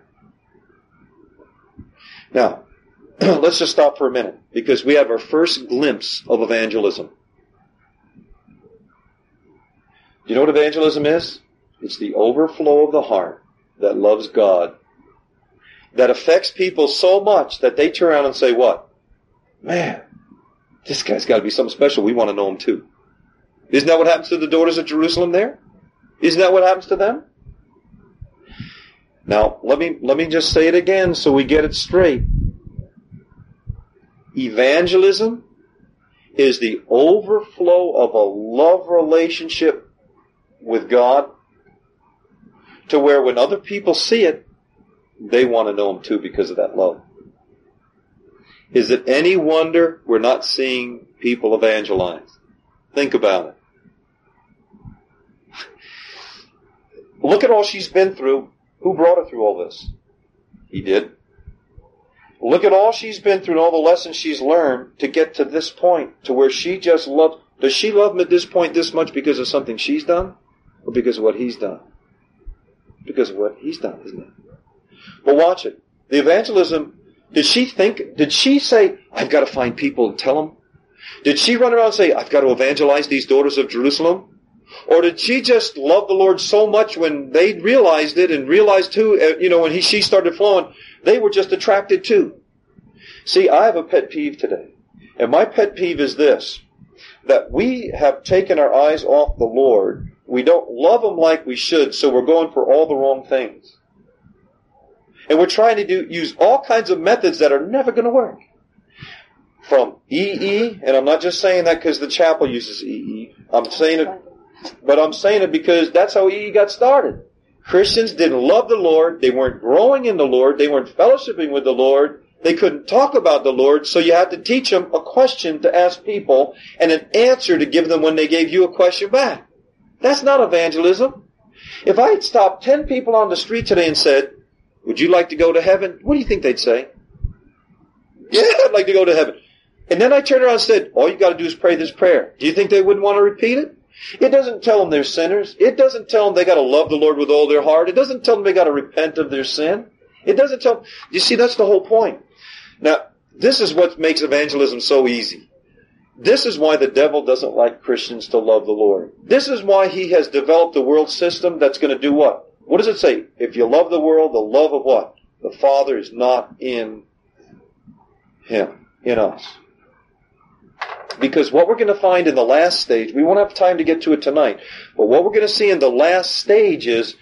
Now, let's just stop for a minute, because we have our first glimpse of evangelism. Do you know what evangelism is? It's the overflow of the heart that loves God, that affects people so much that they turn around and say, what? Man, this guy's got to be something special. We want to know him too. Isn't that what happens to the daughters of Jerusalem there? Isn't that what happens to them? Now, let me, let me just say it again so we get it straight. Evangelism is the overflow of a love relationship with God, to where when other people see it, they want to know Him too because of that love. Is it any wonder we're not seeing people evangelize? Think about it. Look at all she's been through. Who brought her through all this? He did. Look at all she's been through and all the lessons she's learned to get to this point, to where she just loves. Does she love him at this point this much because of something she's done? Or because of what he's done? Because of what he's done, isn't it? Well, watch it. The evangelism, did she think, did she say, I've got to find people and tell them? Did she run around and say, I've got to evangelize these daughters of Jerusalem? Or did she just love the Lord so much when they realized it and realized too, you know, when he, she started flowing, they were just attracted too? See, I have a pet peeve today. And my pet peeve is this, that we have taken our eyes off the Lord. We don't love Him like we should, so we're going for all the wrong things. And we're trying to do use all kinds of methods that are never going to work. From E E, and I'm not just saying that because the chapel uses E E. I'm saying it, but I'm saying it because that's how E E got started. Christians didn't love the Lord. They weren't growing in the Lord. They weren't fellowshipping with the Lord. They couldn't talk about the Lord, so you had to teach them a question to ask people and an answer to give them when they gave you a question back. That's not evangelism. If I had stopped ten people on the street today and said, would you like to go to heaven? What do you think they'd say? Yeah, I'd like to go to heaven. And then I turned around and said, all you got to do is pray this prayer. Do you think they wouldn't want to repeat it? It doesn't tell them they're sinners. It doesn't tell them they got to love the Lord with all their heart. It doesn't tell them they got to repent of their sin. It doesn't tell them. You see, that's the whole point. Now, this is what makes evangelism so easy. This is why the devil doesn't like Christians to love the Lord. This is why he has developed a world system that's going to do what? What does it say? If you love the world, the love of what? The Father is not in him, in us. Because what we're going to find in the last stage, we won't have time to get to it tonight, but what we're going to see in the last stage is,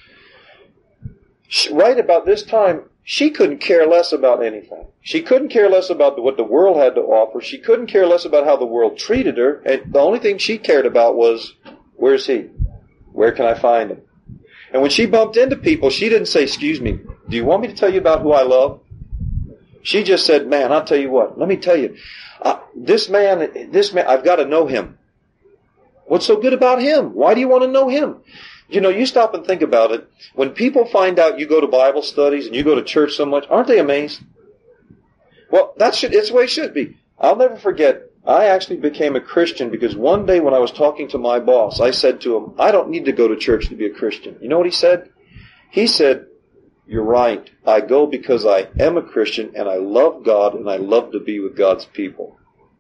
right about this time, she couldn't care less about anything. She couldn't care less about what the world had to offer. She couldn't care less about how the world treated her. And the only thing she cared about was, where's he? Where can I find him? And when she bumped into people, she didn't say, excuse me, do you want me to tell you about who I love? She just said, man, I'll tell you what. Let me tell you. Uh, this man, this man, I've got to know him. What's so good about him? Why do you want to know him? You know, you stop and think about it. When people find out you go to Bible studies and you go to church so much, aren't they amazed? Well, that should, it's the way it should be. I'll never forget, I actually became a Christian because one day when I was talking to my boss, I said to him, I don't need to go to church to be a Christian. You know what he said? He said, you're right. I go because I am a Christian and I love God and I love to be with God's people.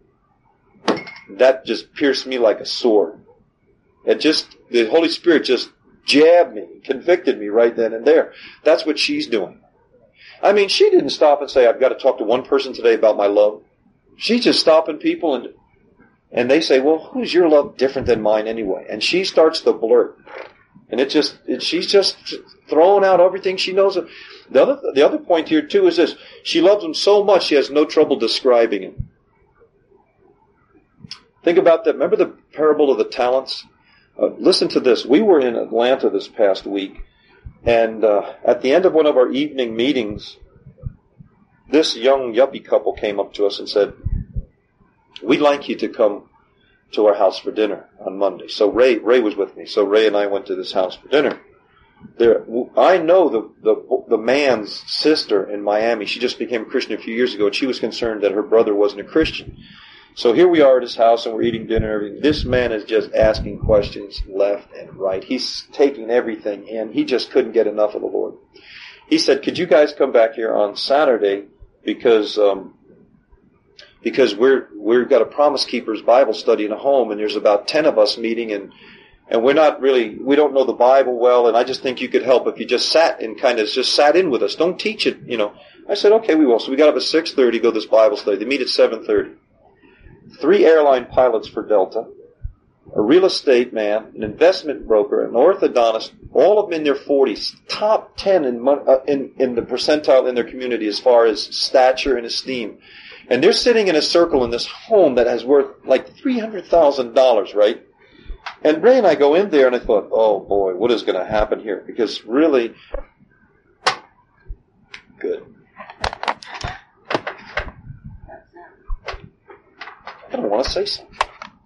That just pierced me like a sword. It just, the Holy Spirit just jabbed me, convicted me right then and there. That's what she's doing. I mean, she didn't stop and say, I've got to talk to one person today about my love. She's just stopping people and and they say, well, who's your love different than mine anyway? And she starts to blurt. And it just, it, she's just throwing out everything she knows. The other, the other point here too is this. She loves him so much she has no trouble describing him. Think about that. Remember the parable of the talents? Uh, listen to this. We were in Atlanta this past week, and uh, at the end of one of our evening meetings, this young yuppie couple came up to us and said, we'd like you to come to our house for dinner on Monday. So Ray, Ray was with me. So Ray and I went to this house for dinner. There, I know the, the, the man's sister in Miami. She just became a Christian a few years ago, and she was concerned that her brother wasn't a Christian. So here we are at his house, and we're eating dinner and everything. This man is just asking questions left and right. He's taking everything in. He just couldn't get enough of the Lord. He said, could you guys come back here on Saturday because, um, because we're, we've got a Promise Keepers Bible study in a home, and there's about ten of us meeting, and And we're not really, we don't know the Bible well, and I just think you could help if you just sat and kind of just sat in with us. Don't teach it, you know. I said, okay, we will. So we got up at six thirty, go to this Bible study. They meet at seven thirty. Three airline pilots for Delta, a real estate man, an investment broker, an orthodontist, all of them in their forties, top ten in, uh, in, in the percentile in their community as far as stature and esteem. And they're sitting in a circle in this home that has worth like three hundred thousand dollars, right? And Ray and I go in there, and I thought, oh boy, what is going to happen here? Because really, good. I don't want to say something.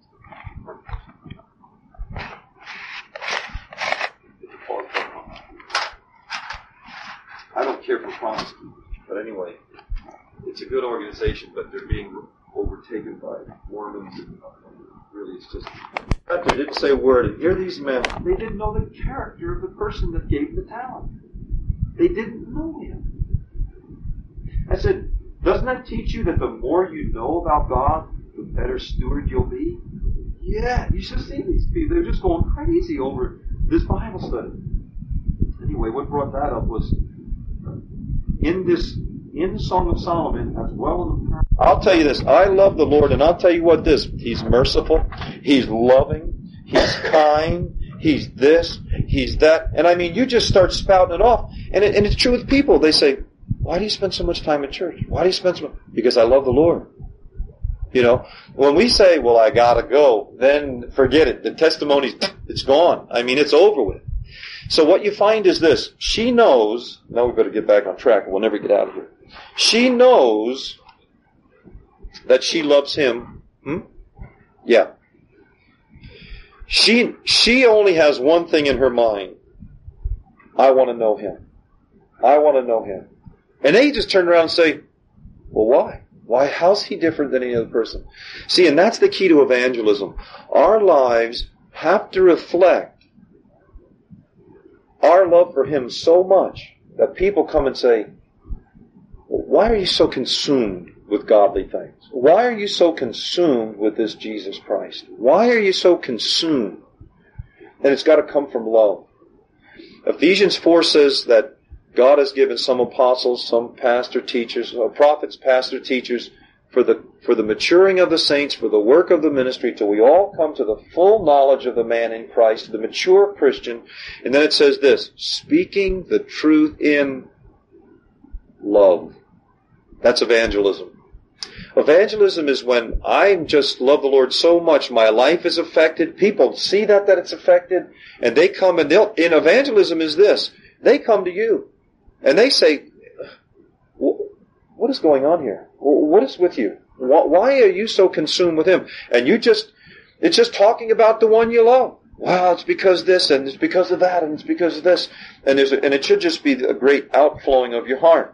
I don't care for Promise Keepers, but anyway, it's a good organization, but they're being overtaken by Mormons, and really it's just... They didn't say a word. And here these men, they didn't know the character of the person that gave the talent. They didn't know him. I said, doesn't that teach you that the more you know about God, the better steward you'll be? Yeah, you should see these people. They're just going crazy over this Bible study. Anyway, what brought that up was in this, in the Song of Solomon, as well in the... I'll tell you this, I love the Lord, and I'll tell you what this, He's merciful, He's loving, He's kind, He's this, He's that. And I mean, you just start spouting it off. And, it, and it's true with people. They say, why do you spend so much time in church? Why do you spend so much? Because I love the Lord. You know, when we say, well, I gotta go, then forget it. The testimony's, it's gone. I mean, it's over with. So what you find is this. She knows, now we better get back on track, and we'll never get out of here. She knows that she loves him. Hmm? Yeah. She, she only has one thing in her mind. I want to know him. I want to know him. And they just turn around and say, well, why? Why? How's he different than any other person? See, and that's the key to evangelism. Our lives have to reflect our love for him so much that people come and say, well, why are you so consumed with godly things? Why are you so consumed with this Jesus Christ? Why are you so consumed? And it's got to come from love. Ephesians four says that God has given some apostles, some pastor teachers, uh, prophets, pastor teachers, for the for the maturing of the saints, for the work of the ministry, till we all come to the full knowledge of the man in Christ, the mature Christian. And then it says this, speaking the truth in love. That's evangelism. Evangelism is when I just love the Lord so much, my life is affected. People see that, that it's affected, and they come and they'll, in evangelism is this, they come to you, and they say, what is going on here? What is with you? Why are you so consumed with him? And you just, it's just talking about the one you love. Well, it's because this, and it's because of that, and it's because of this. And there's a, and it should just be a great outflowing of your heart.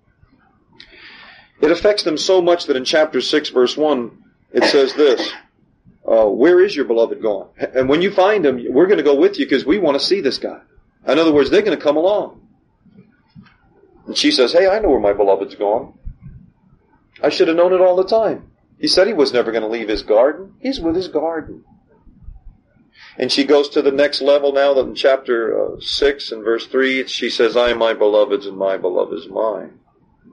It affects them so much that in chapter six, verse one, it says this, uh, where is your beloved gone? And when you find him, we're going to go with you because we want to see this guy. In other words, they're going to come along. And she says, hey, I know where my beloved's gone. I should have known it all the time. He said he was never going to leave his garden. He's with his garden. And she goes to the next level now, that in chapter uh, six and verse three, she says, I am my beloved's and my beloved is mine.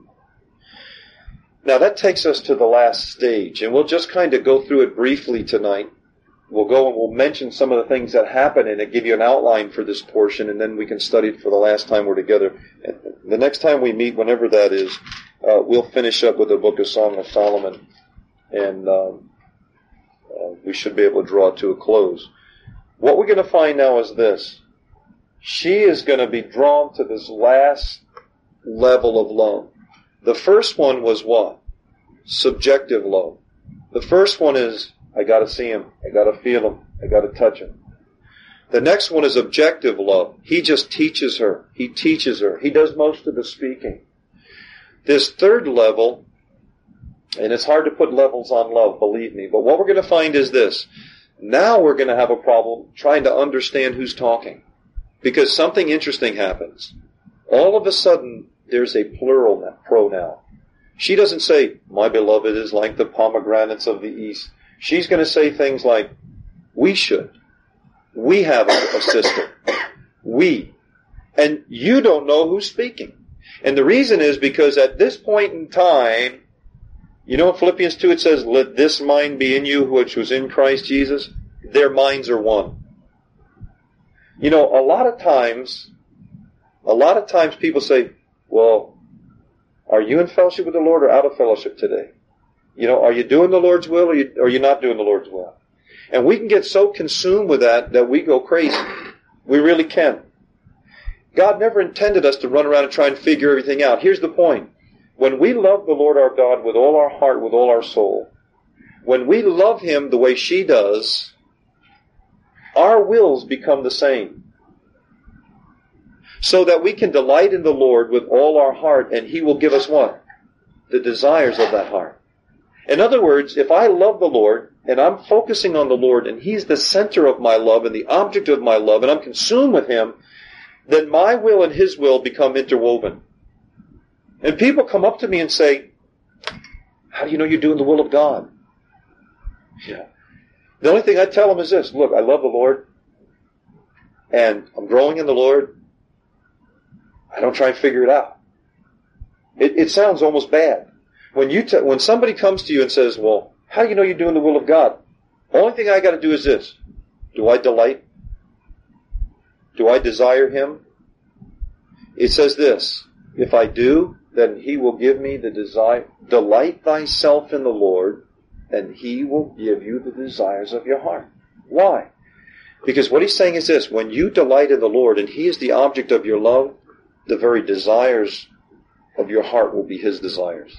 Now that takes us to the last stage, and we'll just kind of go through it briefly tonight. We'll go and we'll mention some of the things that happen in it, give you an outline for this portion, and then we can study it for the last time we're together. And the next time we meet, whenever that is, uh, we'll finish up with the book of Song of Solomon, and um, uh, we should be able to draw it to a close. What we're going to find now is this. She is going to be drawn to this last level of love. The first one was what? Subjective love. The first one is, I got to see him. I got to feel him. I got to touch him. The next one is objective love. He just teaches her. He teaches her. He does most of the speaking. This third level, and it's hard to put levels on love, believe me, but what we're going to find is this. Now we're going to have a problem trying to understand who's talking. Because something interesting happens. All of a sudden, there's a plural pronoun. She doesn't say, my beloved is like the pomegranates of the east. She's going to say things like, we should. We have a sister. We. And you don't know who's speaking. And the reason is because at this point in time, you know in Philippians two it says, let this mind be in you which was in Christ Jesus. Their minds are one. You know, a lot of times, a lot of times people say, well, are you in fellowship with the Lord or out of fellowship today? You know, are you doing the Lord's will or, you, or are you not doing the Lord's will? And we can get so consumed with that that we go crazy. We really can. God never intended us to run around and try and figure everything out. Here's the point. When we love the Lord our God with all our heart, with all our soul, when we love Him the way she does, our wills become the same. So that we can delight in the Lord with all our heart, and He will give us what? The desires of that heart. In other words, if I love the Lord, and I'm focusing on the Lord, and He's the center of my love and the object of my love, and I'm consumed with Him, then my will and His will become interwoven. And people come up to me and say, how do you know you're doing the will of God? Yeah. The only thing I tell them is this, look, I love the Lord, and I'm growing in the Lord. I don't try and figure it out. It, it sounds almost bad. When you t- when somebody comes to you and says, well, how do you know you're doing the will of God? The only thing I got to do is this. Do I delight? Do I desire Him? It says this, if I do, then He will give me the desire. Delight thyself in the Lord, and He will give you the desires of your heart. Why? Because what He's saying is this, when you delight in the Lord, and He is the object of your love, the very desires of your heart will be His desires.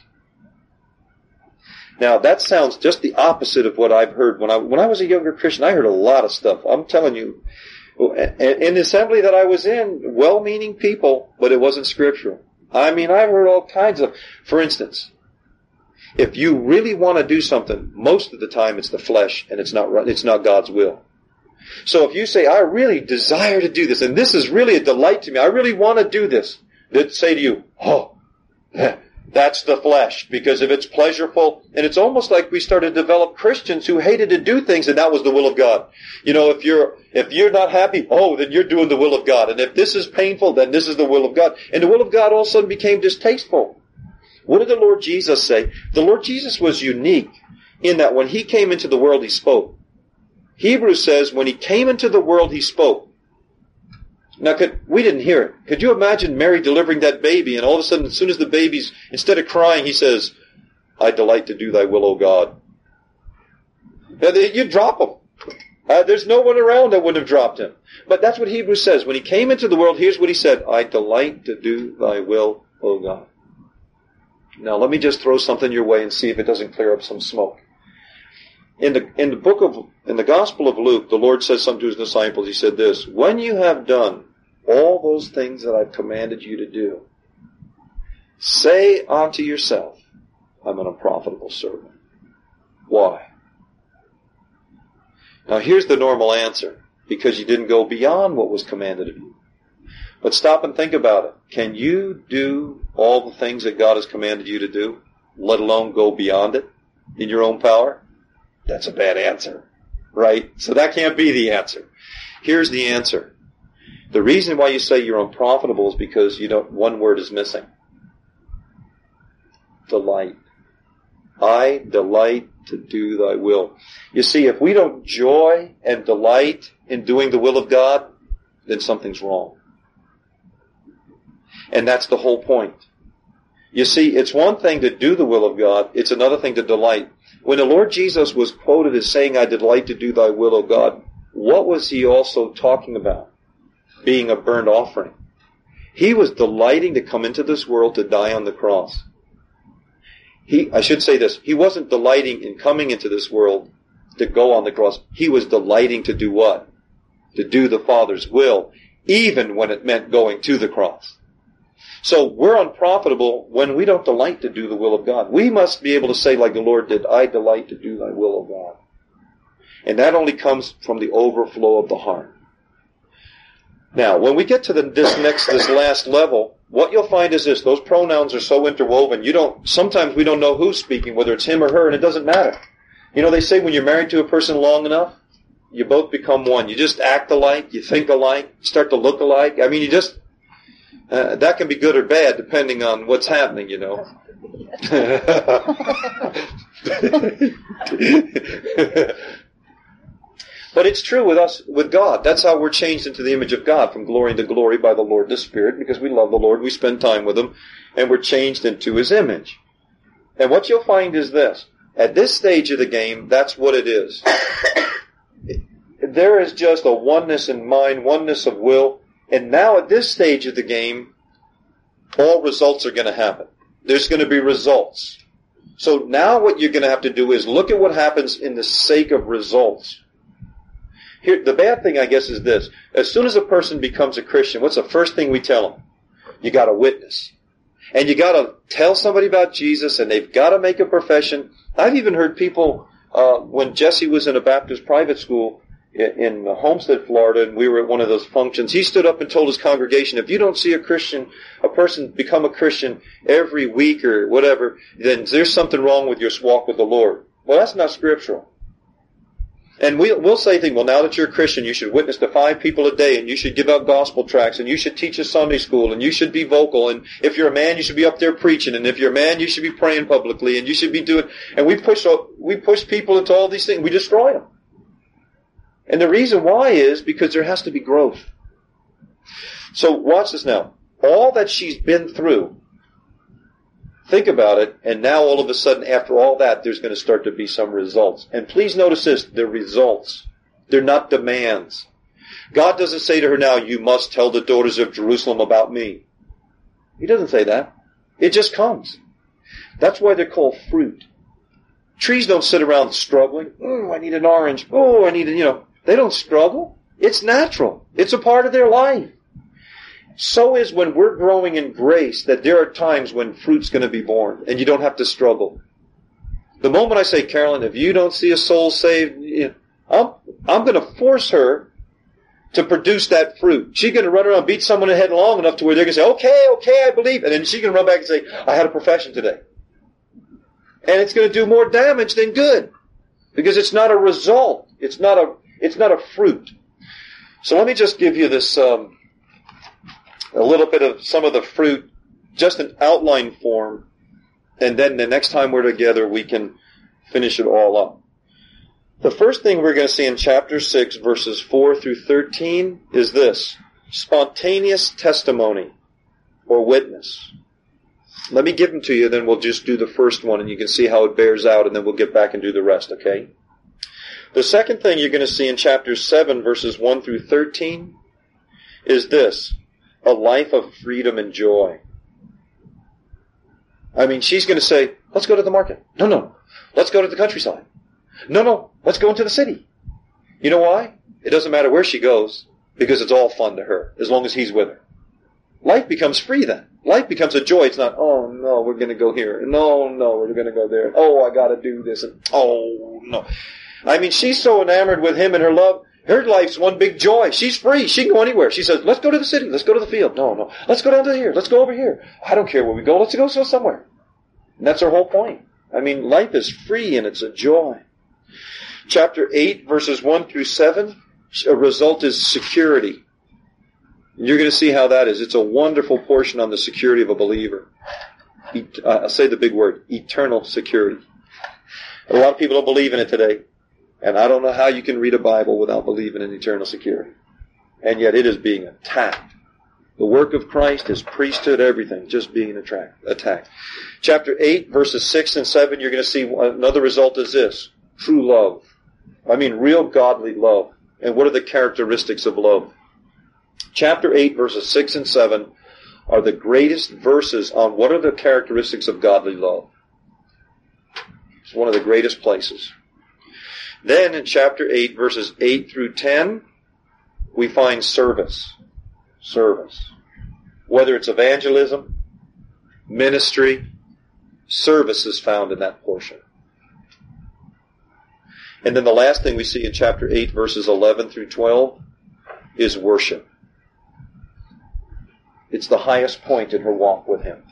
Now, that sounds just the opposite of what I've heard. When I when I was a younger Christian, I heard a lot of stuff. I'm telling you, in the assembly that I was in, well-meaning people, but it wasn't scriptural. I mean, I've heard all kinds of, for instance, if you really want to do something, most of the time it's the flesh, and it's not it's not God's will. So if you say, I really desire to do this, and this is really a delight to me, I really want to do this, they'd say to you, oh, that's the flesh, because if it's pleasurable, and it's almost like we started to develop Christians who hated to do things, and that was the will of God. You know, if you're, if you're not happy, oh, then you're doing the will of God. And if this is painful, then this is the will of God. And the will of God all of a sudden became distasteful. What did the Lord Jesus say? The Lord Jesus was unique in that when He came into the world, He spoke. Hebrews says when He came into the world, He spoke. Now, could, we didn't hear it. Could you imagine Mary delivering that baby, and all of a sudden, as soon as the baby's, instead of crying, He says, I delight to do Thy will, O God. You'd drop Him. Uh, there's no one around that wouldn't have dropped Him. But that's what Hebrews says. When He came into the world, here's what He said, I delight to do Thy will, O God. Now, let me just throw something your way and see if it doesn't clear up some smoke. In the, in the book of, in the Gospel of Luke, the Lord says something to His disciples. He said this, when you have done all those things that I've commanded you to do, say unto yourself, I'm an unprofitable servant. Why? Now here's the normal answer. Because you didn't go beyond what was commanded of you. But stop and think about it. Can you do all the things that God has commanded you to do, let alone go beyond it in your own power? That's a bad answer, right? So that can't be the answer. Here's the answer. The reason why you say you're unprofitable is because you don't, one word is missing. Delight. I delight to do Thy will. You see, if we don't joy and delight in doing the will of God, then something's wrong. And that's the whole point. You see, it's one thing to do the will of God, it's another thing to delight. When the Lord Jesus was quoted as saying, I delight to do Thy will, O God, what was He also talking about? Being a burnt offering. He was delighting to come into this world to die on the cross. he, I should say this, he wasn't delighting in coming into this world to go on the cross. He was delighting to do what? To do the Father's will, even when it meant going to the cross. So we're unprofitable when we don't delight to do the will of God. We must be able to say like the Lord did, I delight to do thy will, O God. And that only comes from the overflow of the heart. Now, when we get to the, this next, this last level, what you'll find is this. Those pronouns are so interwoven. You don't, sometimes we don't know who's speaking, whether it's him or her, and it doesn't matter. You know, they say when you're married to a person long enough, you both become one. You just act alike, you think alike, start to look alike. I mean, you just, uh, that can be good or bad depending on what's happening, you know. But it's true with us, with God. That's how we're changed into the image of God, from glory to glory by the Lord the Spirit, because we love the Lord, we spend time with Him, and we're changed into His image. And what you'll find is this. At this stage of the game, that's what it is. There is just a oneness in mind, oneness of will, and now at this stage of the game, all results are going to happen. There's going to be results. So now what you're going to have to do is look at what happens in the sake of results. Here, the bad thing, I guess, is this. As soon as a person becomes a Christian, what's the first thing we tell them? You got to witness. And you got to tell somebody about Jesus, and they've got to make a profession. I've even heard people, uh, when Jesse was in a Baptist private school in, in Homestead, Florida, and we were at one of those functions, he stood up and told his congregation, if you don't see a Christian, a person become a Christian every week or whatever, then there's something wrong with your walk with the Lord. Well, that's not scriptural. And we'll, we'll say things, well, now that you're a Christian, you should witness to five people a day, and you should give out gospel tracts, and you should teach a Sunday school, and you should be vocal, and if you're a man, you should be up there preaching, and if you're a man, you should be praying publicly, and you should be doing, and we push, we push people into all these things, we destroy them. And the reason why is because there has to be growth. So watch this now. All that she's been through, think about it, and now all of a sudden, after all that, there's going to start to be some results. And please notice this, they're results. They're not demands. God doesn't say to her now, you must tell the daughters of Jerusalem about me. He doesn't say that. It just comes. That's why they're called fruit. Trees don't sit around struggling. Oh, I need an orange. Oh, I need a, you know. They don't struggle. It's natural. It's a part of their life. So is when we're growing in grace that there are times when fruit's going to be born and you don't have to struggle. The moment I say, Carolyn, if you don't see a soul saved, you know, I'm, I'm going to force her to produce that fruit. She's going to run around and beat someone in the head long enough to where they're going to say, okay, okay, I believe. And then she's going to run back and say, I had a profession today. And it's going to do more damage than good because it's not a result. It's not a, it's not a fruit. So let me just give you this, um, a little bit of some of the fruit, just an outline form, and then the next time we're together, we can finish it all up. The first thing we're going to see in chapter six, verses four through thirteen, is this: spontaneous testimony or witness. Let me give them to you, then we'll just do the first one, and you can see how it bears out, and then we'll get back and do the rest, okay? The second thing you're going to see in chapter seven, verses one through thirteen, is this: a life of freedom and joy. I mean, she's going to say, let's go to the market. No, no. Let's go to the countryside. No, no. Let's go into the city. You know why? It doesn't matter where she goes, because it's all fun to her, as long as he's with her. Life becomes free then. Life becomes a joy. It's not, oh, no, we're going to go here. No, no, we're going to go there. Oh, I got to do this. And, oh, no. I mean, she's so enamored with him and her love. Her life's one big joy. She's free. She can go anywhere. She says, let's go to the city. Let's go to the field. No, no. Let's go down to here. Let's go over here. I don't care where we go. Let's go somewhere. And that's her whole point. I mean, life is free and it's a joy. Chapter eight, verses one through seven, a result is security. And you're going to see how that is. It's a wonderful portion on the security of a believer. Et- uh, I'll say the big word, eternal security. A lot of people don't believe in it today. And I don't know how you can read a Bible without believing in eternal security. And yet it is being attacked. The work of Christ, His priesthood, everything, just being attract, attacked. Chapter eight, verses six and seven, you're going to see another result is this: true love. I mean, real godly love. And what are the characteristics of love? Chapter eight, verses six and seven are the greatest verses on what are the characteristics of godly love. It's one of the greatest places. Then in chapter eight, verses eight through ten, we find service. Service. Whether it's evangelism, ministry, service is found in that portion. And then the last thing we see in chapter eight, verses eleven through twelve, is worship. It's the highest point in her walk with Him.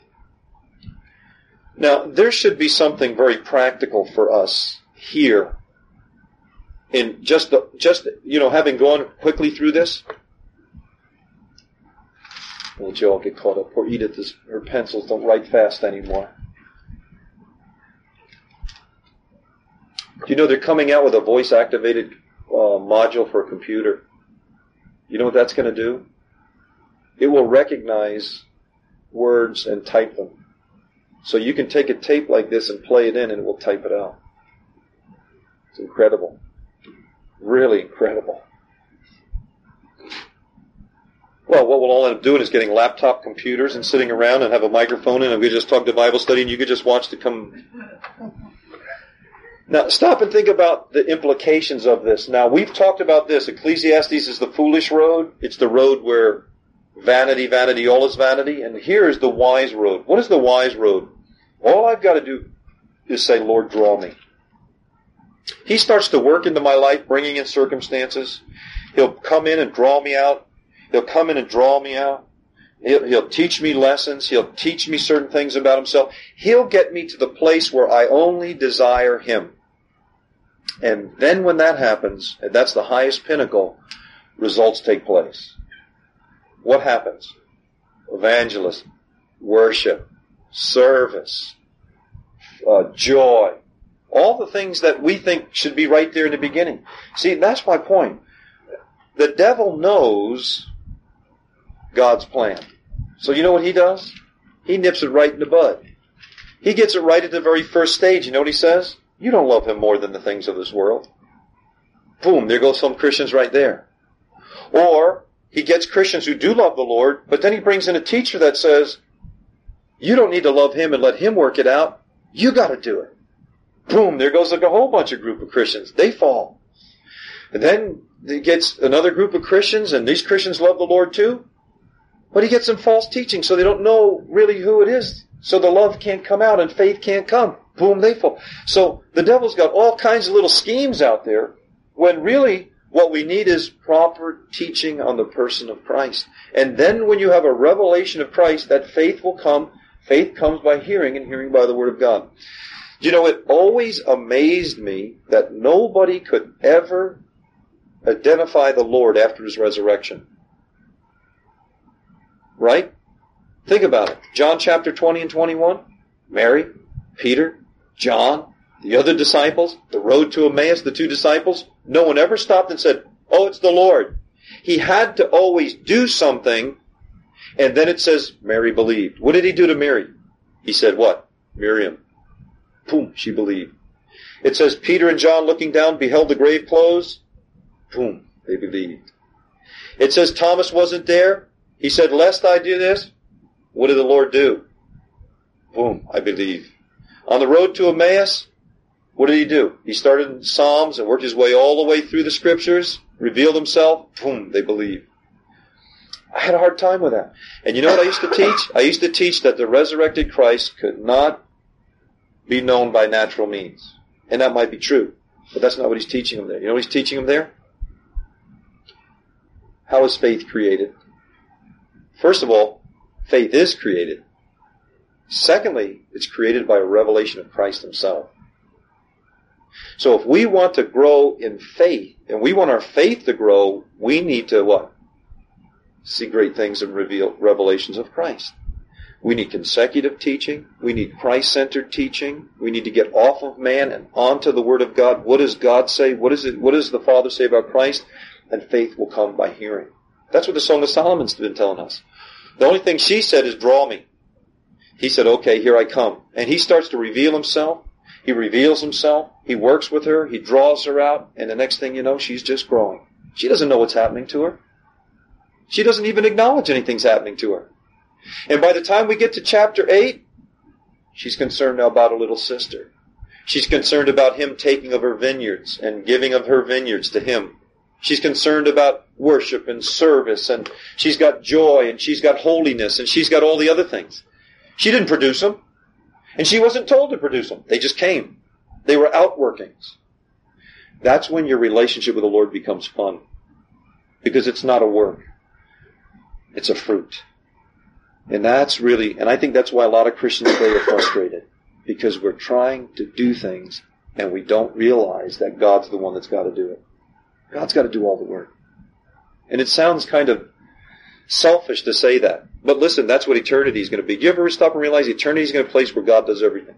Now, there should be something very practical for us here. In just, the, just you know, having gone quickly through this. Well, Joe, get caught up. Poor Edith, is, her pencils don't write fast anymore. Do you know they're coming out with a voice-activated uh, module for a computer? You know what that's going to do? It will recognize words and type them. So you can take a tape like this and play it in and it will type it out. It's incredible. Really incredible. Well, what we'll all end up doing is getting laptop computers and sitting around and have a microphone in and we just talk to Bible study and you could just watch the come... Now, stop and think about the implications of this. Now, we've talked about this. Ecclesiastes is the foolish road. It's the road where vanity, vanity, all is vanity. And here is the wise road. What is the wise road? All I've got to do is say, Lord, draw me. He starts to work into my life, bringing in circumstances. He'll come in and draw me out. He'll come in and draw me out. He'll, he'll teach me lessons. He'll teach me certain things about Himself. He'll get me to the place where I only desire Him. And then when that happens, and that's the highest pinnacle, results take place. What happens? Evangelism, worship, service, uh, joy, all the things that we think should be right there in the beginning. See, that's my point. The devil knows God's plan. So you know what he does? He nips it right in the bud. He gets it right at the very first stage. You know what he says? You don't love Him more than the things of this world. Boom, there goes some Christians right there. Or he gets Christians who do love the Lord, but then he brings in a teacher that says, you don't need to love Him and let Him work it out. You got to do it. Boom, there goes like a whole bunch of group of Christians. They fall. And then he gets another group of Christians, and these Christians love the Lord too. But he gets some false teaching, so they don't know really who it is. So the love can't come out and faith can't come. Boom, they fall. So the devil's got all kinds of little schemes out there when really what we need is proper teaching on the person of Christ. And then when you have a revelation of Christ, that faith will come. Faith comes by hearing and hearing by the Word of God. You know, it always amazed me that nobody could ever identify the Lord after His resurrection. Right? Think about it. John chapter twenty and twenty-one. Mary, Peter, John, the other disciples, the road to Emmaus, the two disciples. No one ever stopped and said, oh, it's the Lord. He had to always do something. And then it says, Mary believed. What did He do to Mary? He said what? Miriam. Boom, she believed. It says Peter and John looking down beheld the grave closed. Boom, they believed. It says Thomas wasn't there. He said, lest I do this. What did the Lord do? Boom, I believe. On the road to Emmaus, what did He do? He started in Psalms and worked His way all the way through the Scriptures, revealed Himself. Boom, they believed. I had a hard time with that. And you know what I used to teach? I used to teach that the resurrected Christ could not be known by natural means. And that might be true. But that's not what He's teaching them there. You know what He's teaching them there? How is faith created? First of all, faith is created. Secondly, it's created by a revelation of Christ Himself. So if we want to grow in faith, and we want our faith to grow, we need to what? See great things and reveal revelations of Christ. We need consecutive teaching. We need Christ-centered teaching. We need to get off of man and onto the Word of God. What does God say? What is it? What does the Father say about Christ? And faith will come by hearing. That's what the Song of Solomon's been telling us. The only thing she said is, draw me. He said, okay, here I come. And He starts to reveal Himself. He reveals Himself. He works with her. He draws her out. And the next thing you know, she's just growing. She doesn't know what's happening to her. She doesn't even acknowledge anything's happening to her. And by the time we get to chapter eight, she's concerned now about her little sister. She's concerned about him taking of her vineyards and giving of her vineyards to him. She's concerned about worship and service, and she's got joy, and she's got holiness, and she's got all the other things. She didn't produce them, and she wasn't told to produce them. They just came. They were outworkings. That's when your relationship with the Lord becomes fun, because it's not a work. It's a fruit. And that's really, and I think that's why a lot of Christians today are frustrated, because we're trying to do things, and we don't realize that God's the one that's got to do it. God's got to do all the work. And it sounds kind of selfish to say that. But listen, that's what eternity is going to be. Do you ever stop and realize eternity is going to be a place where God does everything?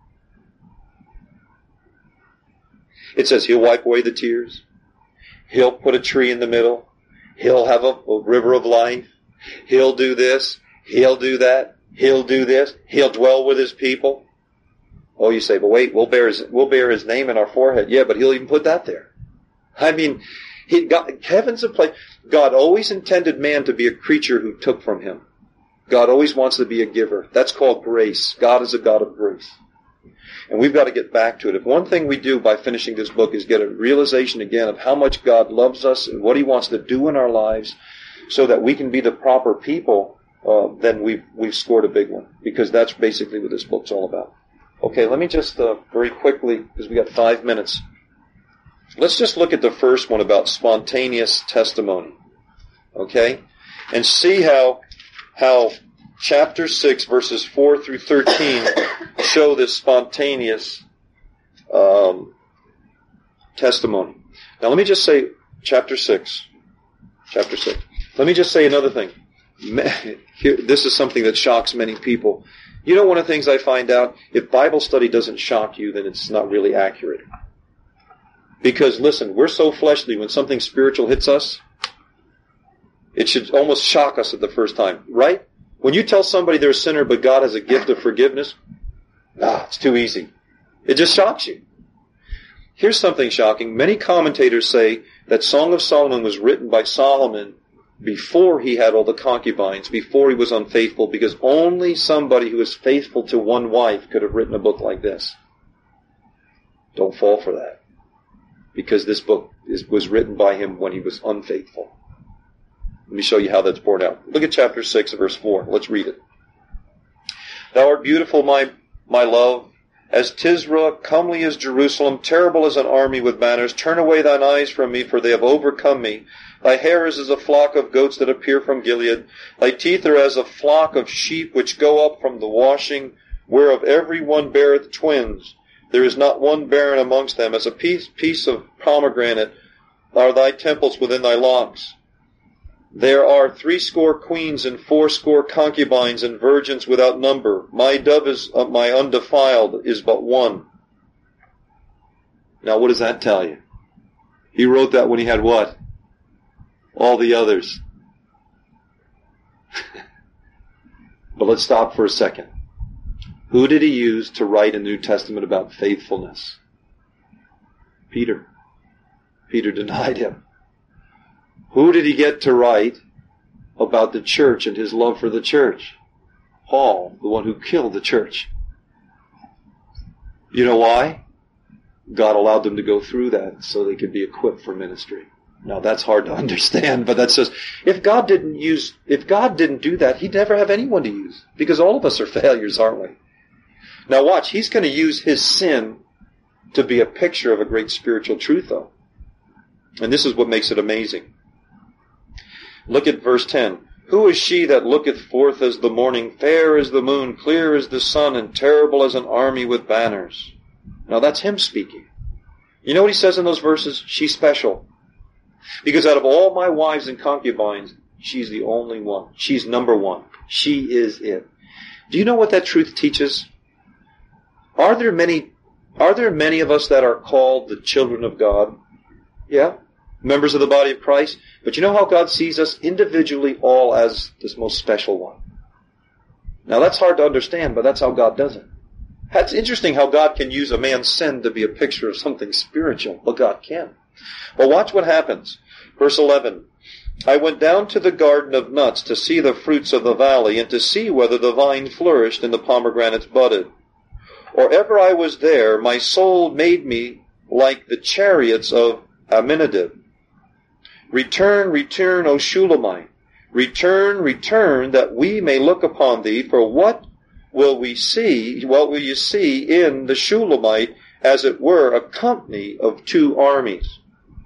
It says He'll wipe away the tears. He'll put a tree in the middle. He'll have a, a river of life. He'll do this. He'll do that. He'll do this. He'll dwell with His people. Oh, you say, but wait, we'll bear His, we'll bear His name in our forehead. Yeah, but He'll even put that there. I mean, he, God, heaven's a place. God always intended man to be a creature who took from Him. God always wants to be a giver. That's called grace. God is a God of grace. And we've got to get back to it. If one thing we do by finishing this book is get a realization again of how much God loves us and what He wants to do in our lives so that we can be the proper people, uh, then we've, we've scored a big one. Because that's basically what this book's all about. Okay, let me just uh, very quickly, because we got five minutes. Let's just look at the first one about spontaneous testimony, okay? And see how how chapter six, verses four through thirteen show this spontaneous um, testimony. Now let me just say, chapter six, chapter six. Let me just say another thing. Here, this is something that shocks many people. You know, one of the things I find out, if Bible study doesn't shock you, then it's not really accurate. Because, listen, we're so fleshly, when something spiritual hits us, it should almost shock us at the first time, right? When you tell somebody they're a sinner, but God has a gift of forgiveness, ah, it's too easy. It just shocks you. Here's something shocking. Many commentators say that Song of Solomon was written by Solomon before he had all the concubines, before he was unfaithful, because only somebody who was faithful to one wife could have written a book like this. Don't fall for that. Because this book is, was written by him when he was unfaithful. Let me show you how that's poured out. Look at chapter six, verse four. Let's read it. Thou art beautiful, my, my love, as Tisra, comely as Jerusalem, terrible as an army with banners. Turn away thine eyes from me, for they have overcome me. Thy hair is as a flock of goats that appear from Gilead. Thy teeth are as a flock of sheep which go up from the washing, whereof every one beareth twins. There is not one barren amongst them. As a piece, piece of pomegranate are thy temples within thy locks. There are threescore queens and fourscore concubines and virgins without number. My dove is uh, my undefiled is but one. Now what does that tell you? He wrote that when he had what? All the others. But let's stop for a second. Who did he use to write a New Testament about faithfulness? Peter. Peter denied him. Who did he get to write about the church and his love for the church? Paul, the one who killed the church. You know why? God allowed them to go through that so they could be equipped for ministry. Now that's hard to understand, but that says, if God didn't use, if God didn't do that, He'd never have anyone to use. Because all of us are failures, aren't we? Now watch, He's going to use his sin to be a picture of a great spiritual truth, though. And this is what makes it amazing. Look at verse ten. Who is she that looketh forth as the morning, fair as the moon, clear as the sun, and terrible as an army with banners? Now that's him speaking. You know what he says in those verses? She's special. Because out of all my wives and concubines, she's the only one. She's number one. She is it. Do you know what that truth teaches? Are there many, are there many of us that are called the children of God? Yeah. Members of the body of Christ. But you know how God sees us individually all as this most special one. Now that's hard to understand, but that's how God does it. That's interesting how God can use a man's sin to be a picture of something spiritual. Well, God can. Well, watch what happens. Verse eleven. I went down to the garden of nuts to see the fruits of the valley and to see whether the vine flourished and the pomegranates budded. or ever I was there, my soul made me like the chariots of Amminadab. Return, return, O Shulamite. Return, return, that we may look upon thee. For what will we see, what will you see in the Shulamite, as it were a company of two armies?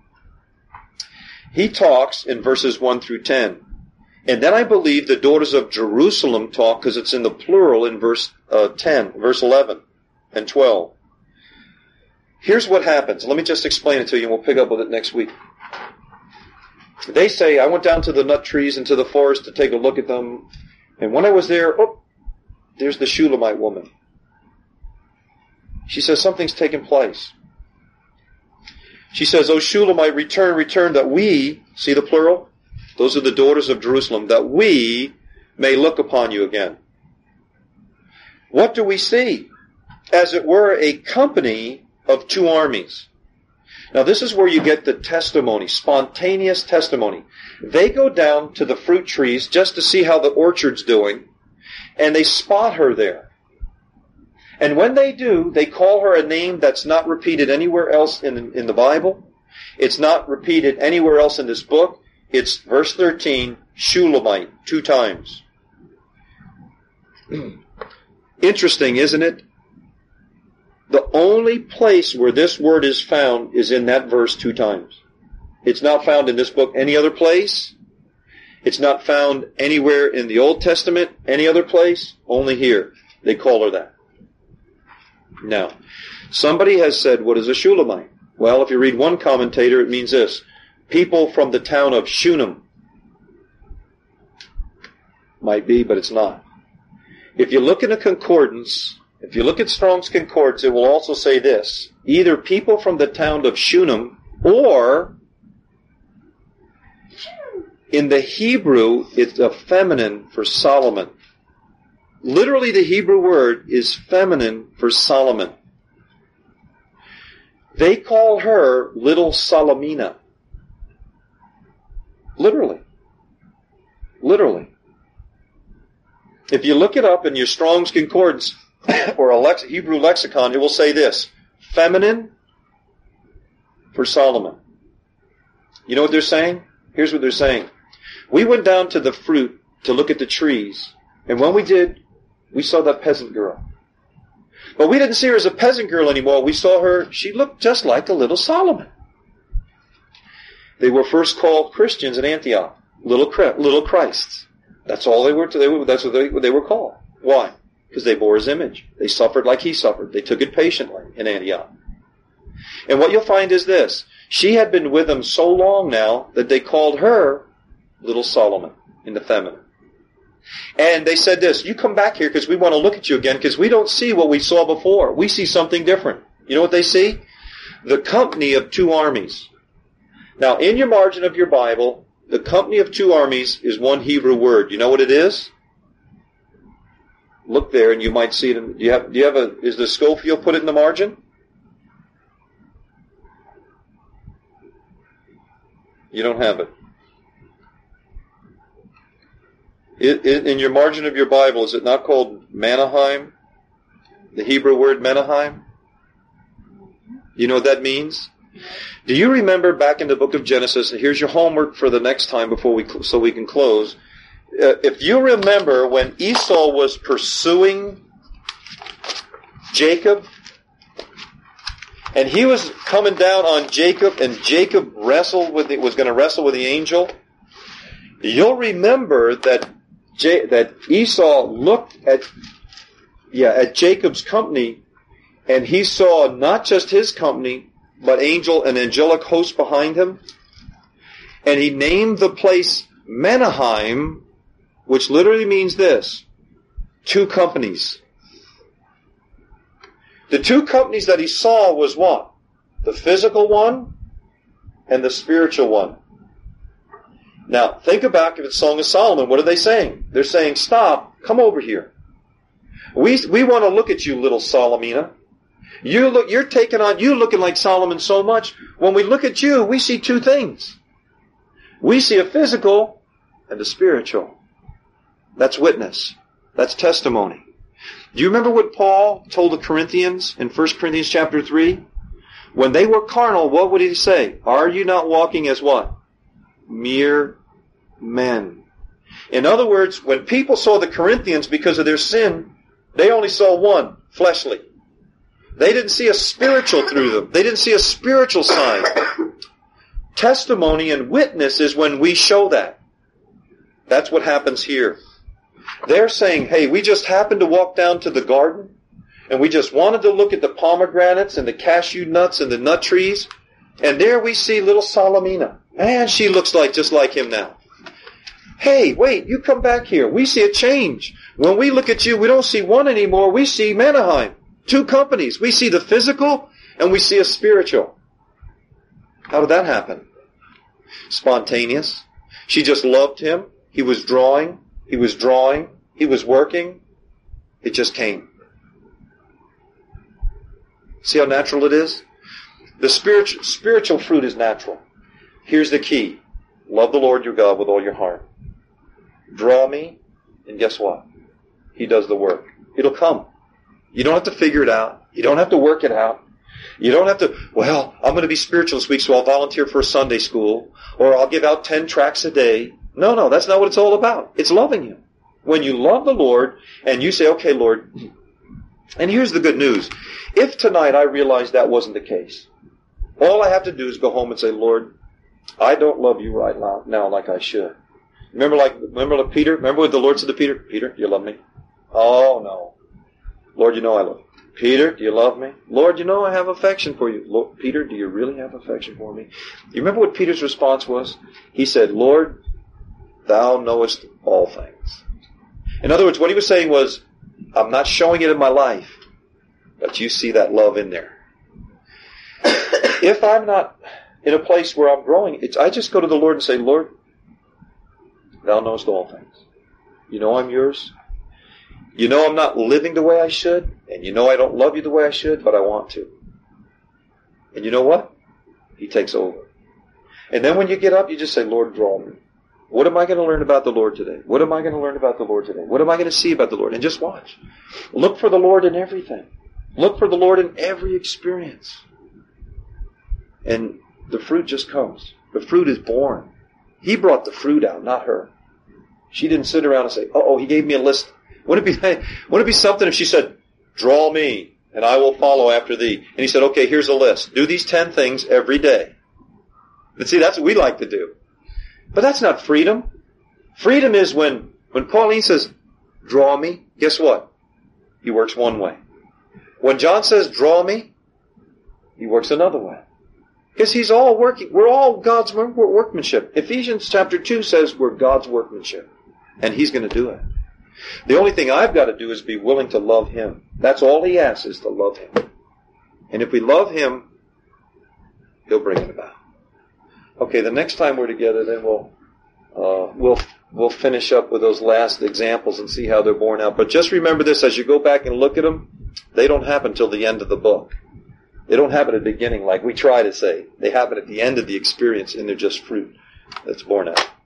He talks in verses one through ten. And then I believe the daughters of Jerusalem talk, because it's in the plural in verse uh, ten, verse eleven and twelve. Here's what happens. Let me just explain it to you, and we'll pick up with it next week. They say, I went down to the nut trees and to the forest to take a look at them. And when I was there, oh, there's the Shulamite woman. She says, something's taken place. She says, O Shulamite, return, return, that we, see the plural? Those are the daughters of Jerusalem, that we may look upon you again. What do we see? As it were a company of two armies. Now this is where you get the testimony, spontaneous testimony. They go down to the fruit trees just to see how the orchard's doing, and they spot her there. And when they do, they call her a name that's not repeated anywhere else in, in the Bible. It's not repeated anywhere else in this book. It's verse thirteen, Shulamite, two times. Interesting, isn't it? The only place where this word is found is in that verse two times. It's not found in this book any other place. It's not found anywhere in the Old Testament, any other place, only here. They call her that. Now, somebody has said, what is a Shulamite? Well, if you read one commentator, it means this. People from the town of Shunem. Might be, but it's not. If you look in a concordance, if you look at Strong's Concordance, it will also say this. Either people from the town of Shunem, or in the Hebrew, it's a feminine for Solomon. Literally, the Hebrew word is feminine for Solomon. They call her Little Solomina. Literally. Literally. If you look it up in your Strong's Concordance or a lex- Hebrew lexicon, it will say this. Feminine for Solomon. You know what they're saying? Here's what they're saying. We went down to the fruit to look at the trees. And when we did, we saw that peasant girl. But we didn't see her as a peasant girl anymore. We saw her, she looked just like a little Solomon. They were first called Christians in Antioch. Little, little Christs. That's all they were, they were that's what they, they were called. Why? Because they bore his image. They suffered like he suffered. They took it patiently in Antioch. And what you'll find is this. She had been with them so long now that they called her Little Solomon in the feminine. And they said this, you come back here because we want to look at you again because we don't see what we saw before. We see something different. You know what they see? The company of two armies. Now, in your margin of your Bible, the company of two armies is one Hebrew word. You know what it is? Look there and you might see it. In, do you have, do you have a, is the Schofield put it in the margin? You don't have it. It, it. In your margin of your Bible, is it not called Menahem? The Hebrew word Menahem? You know what that means? Do you remember back in the book of Genesis, and here's your homework for the next time before we, so we can close. Uh, if you remember when Esau was pursuing Jacob, and he was coming down on Jacob, and Jacob wrestled with the, was going to wrestle with the angel, you'll remember that J, that Esau looked at yeah at Jacob's company, and he saw not just his company, but angel and angelic host behind him. And he named the place Menahem, which literally means this, two companies. The two companies that he saw was what? The physical one and the spiritual one. Now, think about if it's Song of Solomon, what are they saying? They're saying, stop, come over here. We, we want to look at you, little Solomina. You look, you're taking on, you looking like Solomon so much. When we look at you, we see two things. We see a physical and a spiritual. That's witness. That's testimony. Do you remember what Paul told the Corinthians in First Corinthians chapter three? When they were carnal, what would he say? Are you not walking as what? Mere men. In other words, when people saw the Corinthians because of their sin, they only saw one, fleshly. They didn't see a spiritual through them. They didn't see a spiritual side. Testimony and witness is when we show that. That's what happens here. They're saying, hey, we just happened to walk down to the garden, and we just wanted to look at the pomegranates and the cashew nuts and the nut trees, and there we see little Salamina. Man, she looks like just like him now. Hey, wait, you come back here. We see a change. When we look at you, we don't see one anymore. We see Manaheim. Two companies. We see the physical and we see a spiritual. How did that happen? Spontaneous. She just loved him. He was drawing. He was drawing. He was working. It just came. See how natural it is? The spiritual, spiritual fruit is natural. Here's the key. Love the Lord your God with all your heart. Draw me, and guess what? He does the work. It'll come. You don't have to figure it out. You don't have to work it out. You don't have to, well, I'm going to be spiritual this week, so I'll volunteer for a Sunday school, or I'll give out ten tracts a day. No, no, that's not what it's all about. It's loving Him. When you love the Lord, and you say, okay, Lord, and here's the good news. If tonight I realize that wasn't the case, all I have to do is go home and say, Lord, I don't love you right now like I should. Remember like, remember like Peter? Remember what the Lord said to Peter? Peter, do you love me? Oh, no. Lord, you know I love you. Peter, do you love me? Lord, you know I have affection for you. Lord, Peter, do you really have affection for me? You remember what Peter's response was? He said, Lord, thou knowest all things. In other words, what he was saying was, I'm not showing it in my life, but you see that love in there. If I'm not in a place where I'm growing, it's, I just go to the Lord and say, Lord, thou knowest all things. You know I'm yours. You know I'm not living the way I should, and you know I don't love you the way I should, but I want to. And you know what? He takes over. And then when you get up, you just say, Lord, draw me. What am I going to learn about the Lord today? What am I going to learn about the Lord today? What am I going to see about the Lord? And just watch. Look for the Lord in everything. Look for the Lord in every experience. And the fruit just comes. The fruit is born. He brought the fruit out, not her. She didn't sit around and say, uh-oh, he gave me a list. Wouldn't it be, wouldn't it be something if she said, draw me, and I will follow after thee. And he said, okay, here's a list. Do these ten things every day. But see, that's what we like to do. But that's not freedom. Freedom is when, when Pauline says, draw me, guess what? He works one way. When John says, draw me, he works another way. Because he's all working. We're all God's workmanship. Ephesians chapter two says we're God's workmanship. And He's going to do it. The only thing I've got to do is be willing to love Him. That's all He asks, is to love Him. And if we love Him, He'll bring it about. Okay, the next time we're together, then we'll uh, we'll we'll finish up with those last examples and see how they're borne out. But just remember this, as you go back and look at them, they don't happen till the end of the book. They don't happen at the beginning like we try to say. They happen at the end of the experience, and they're just fruit that's borne out.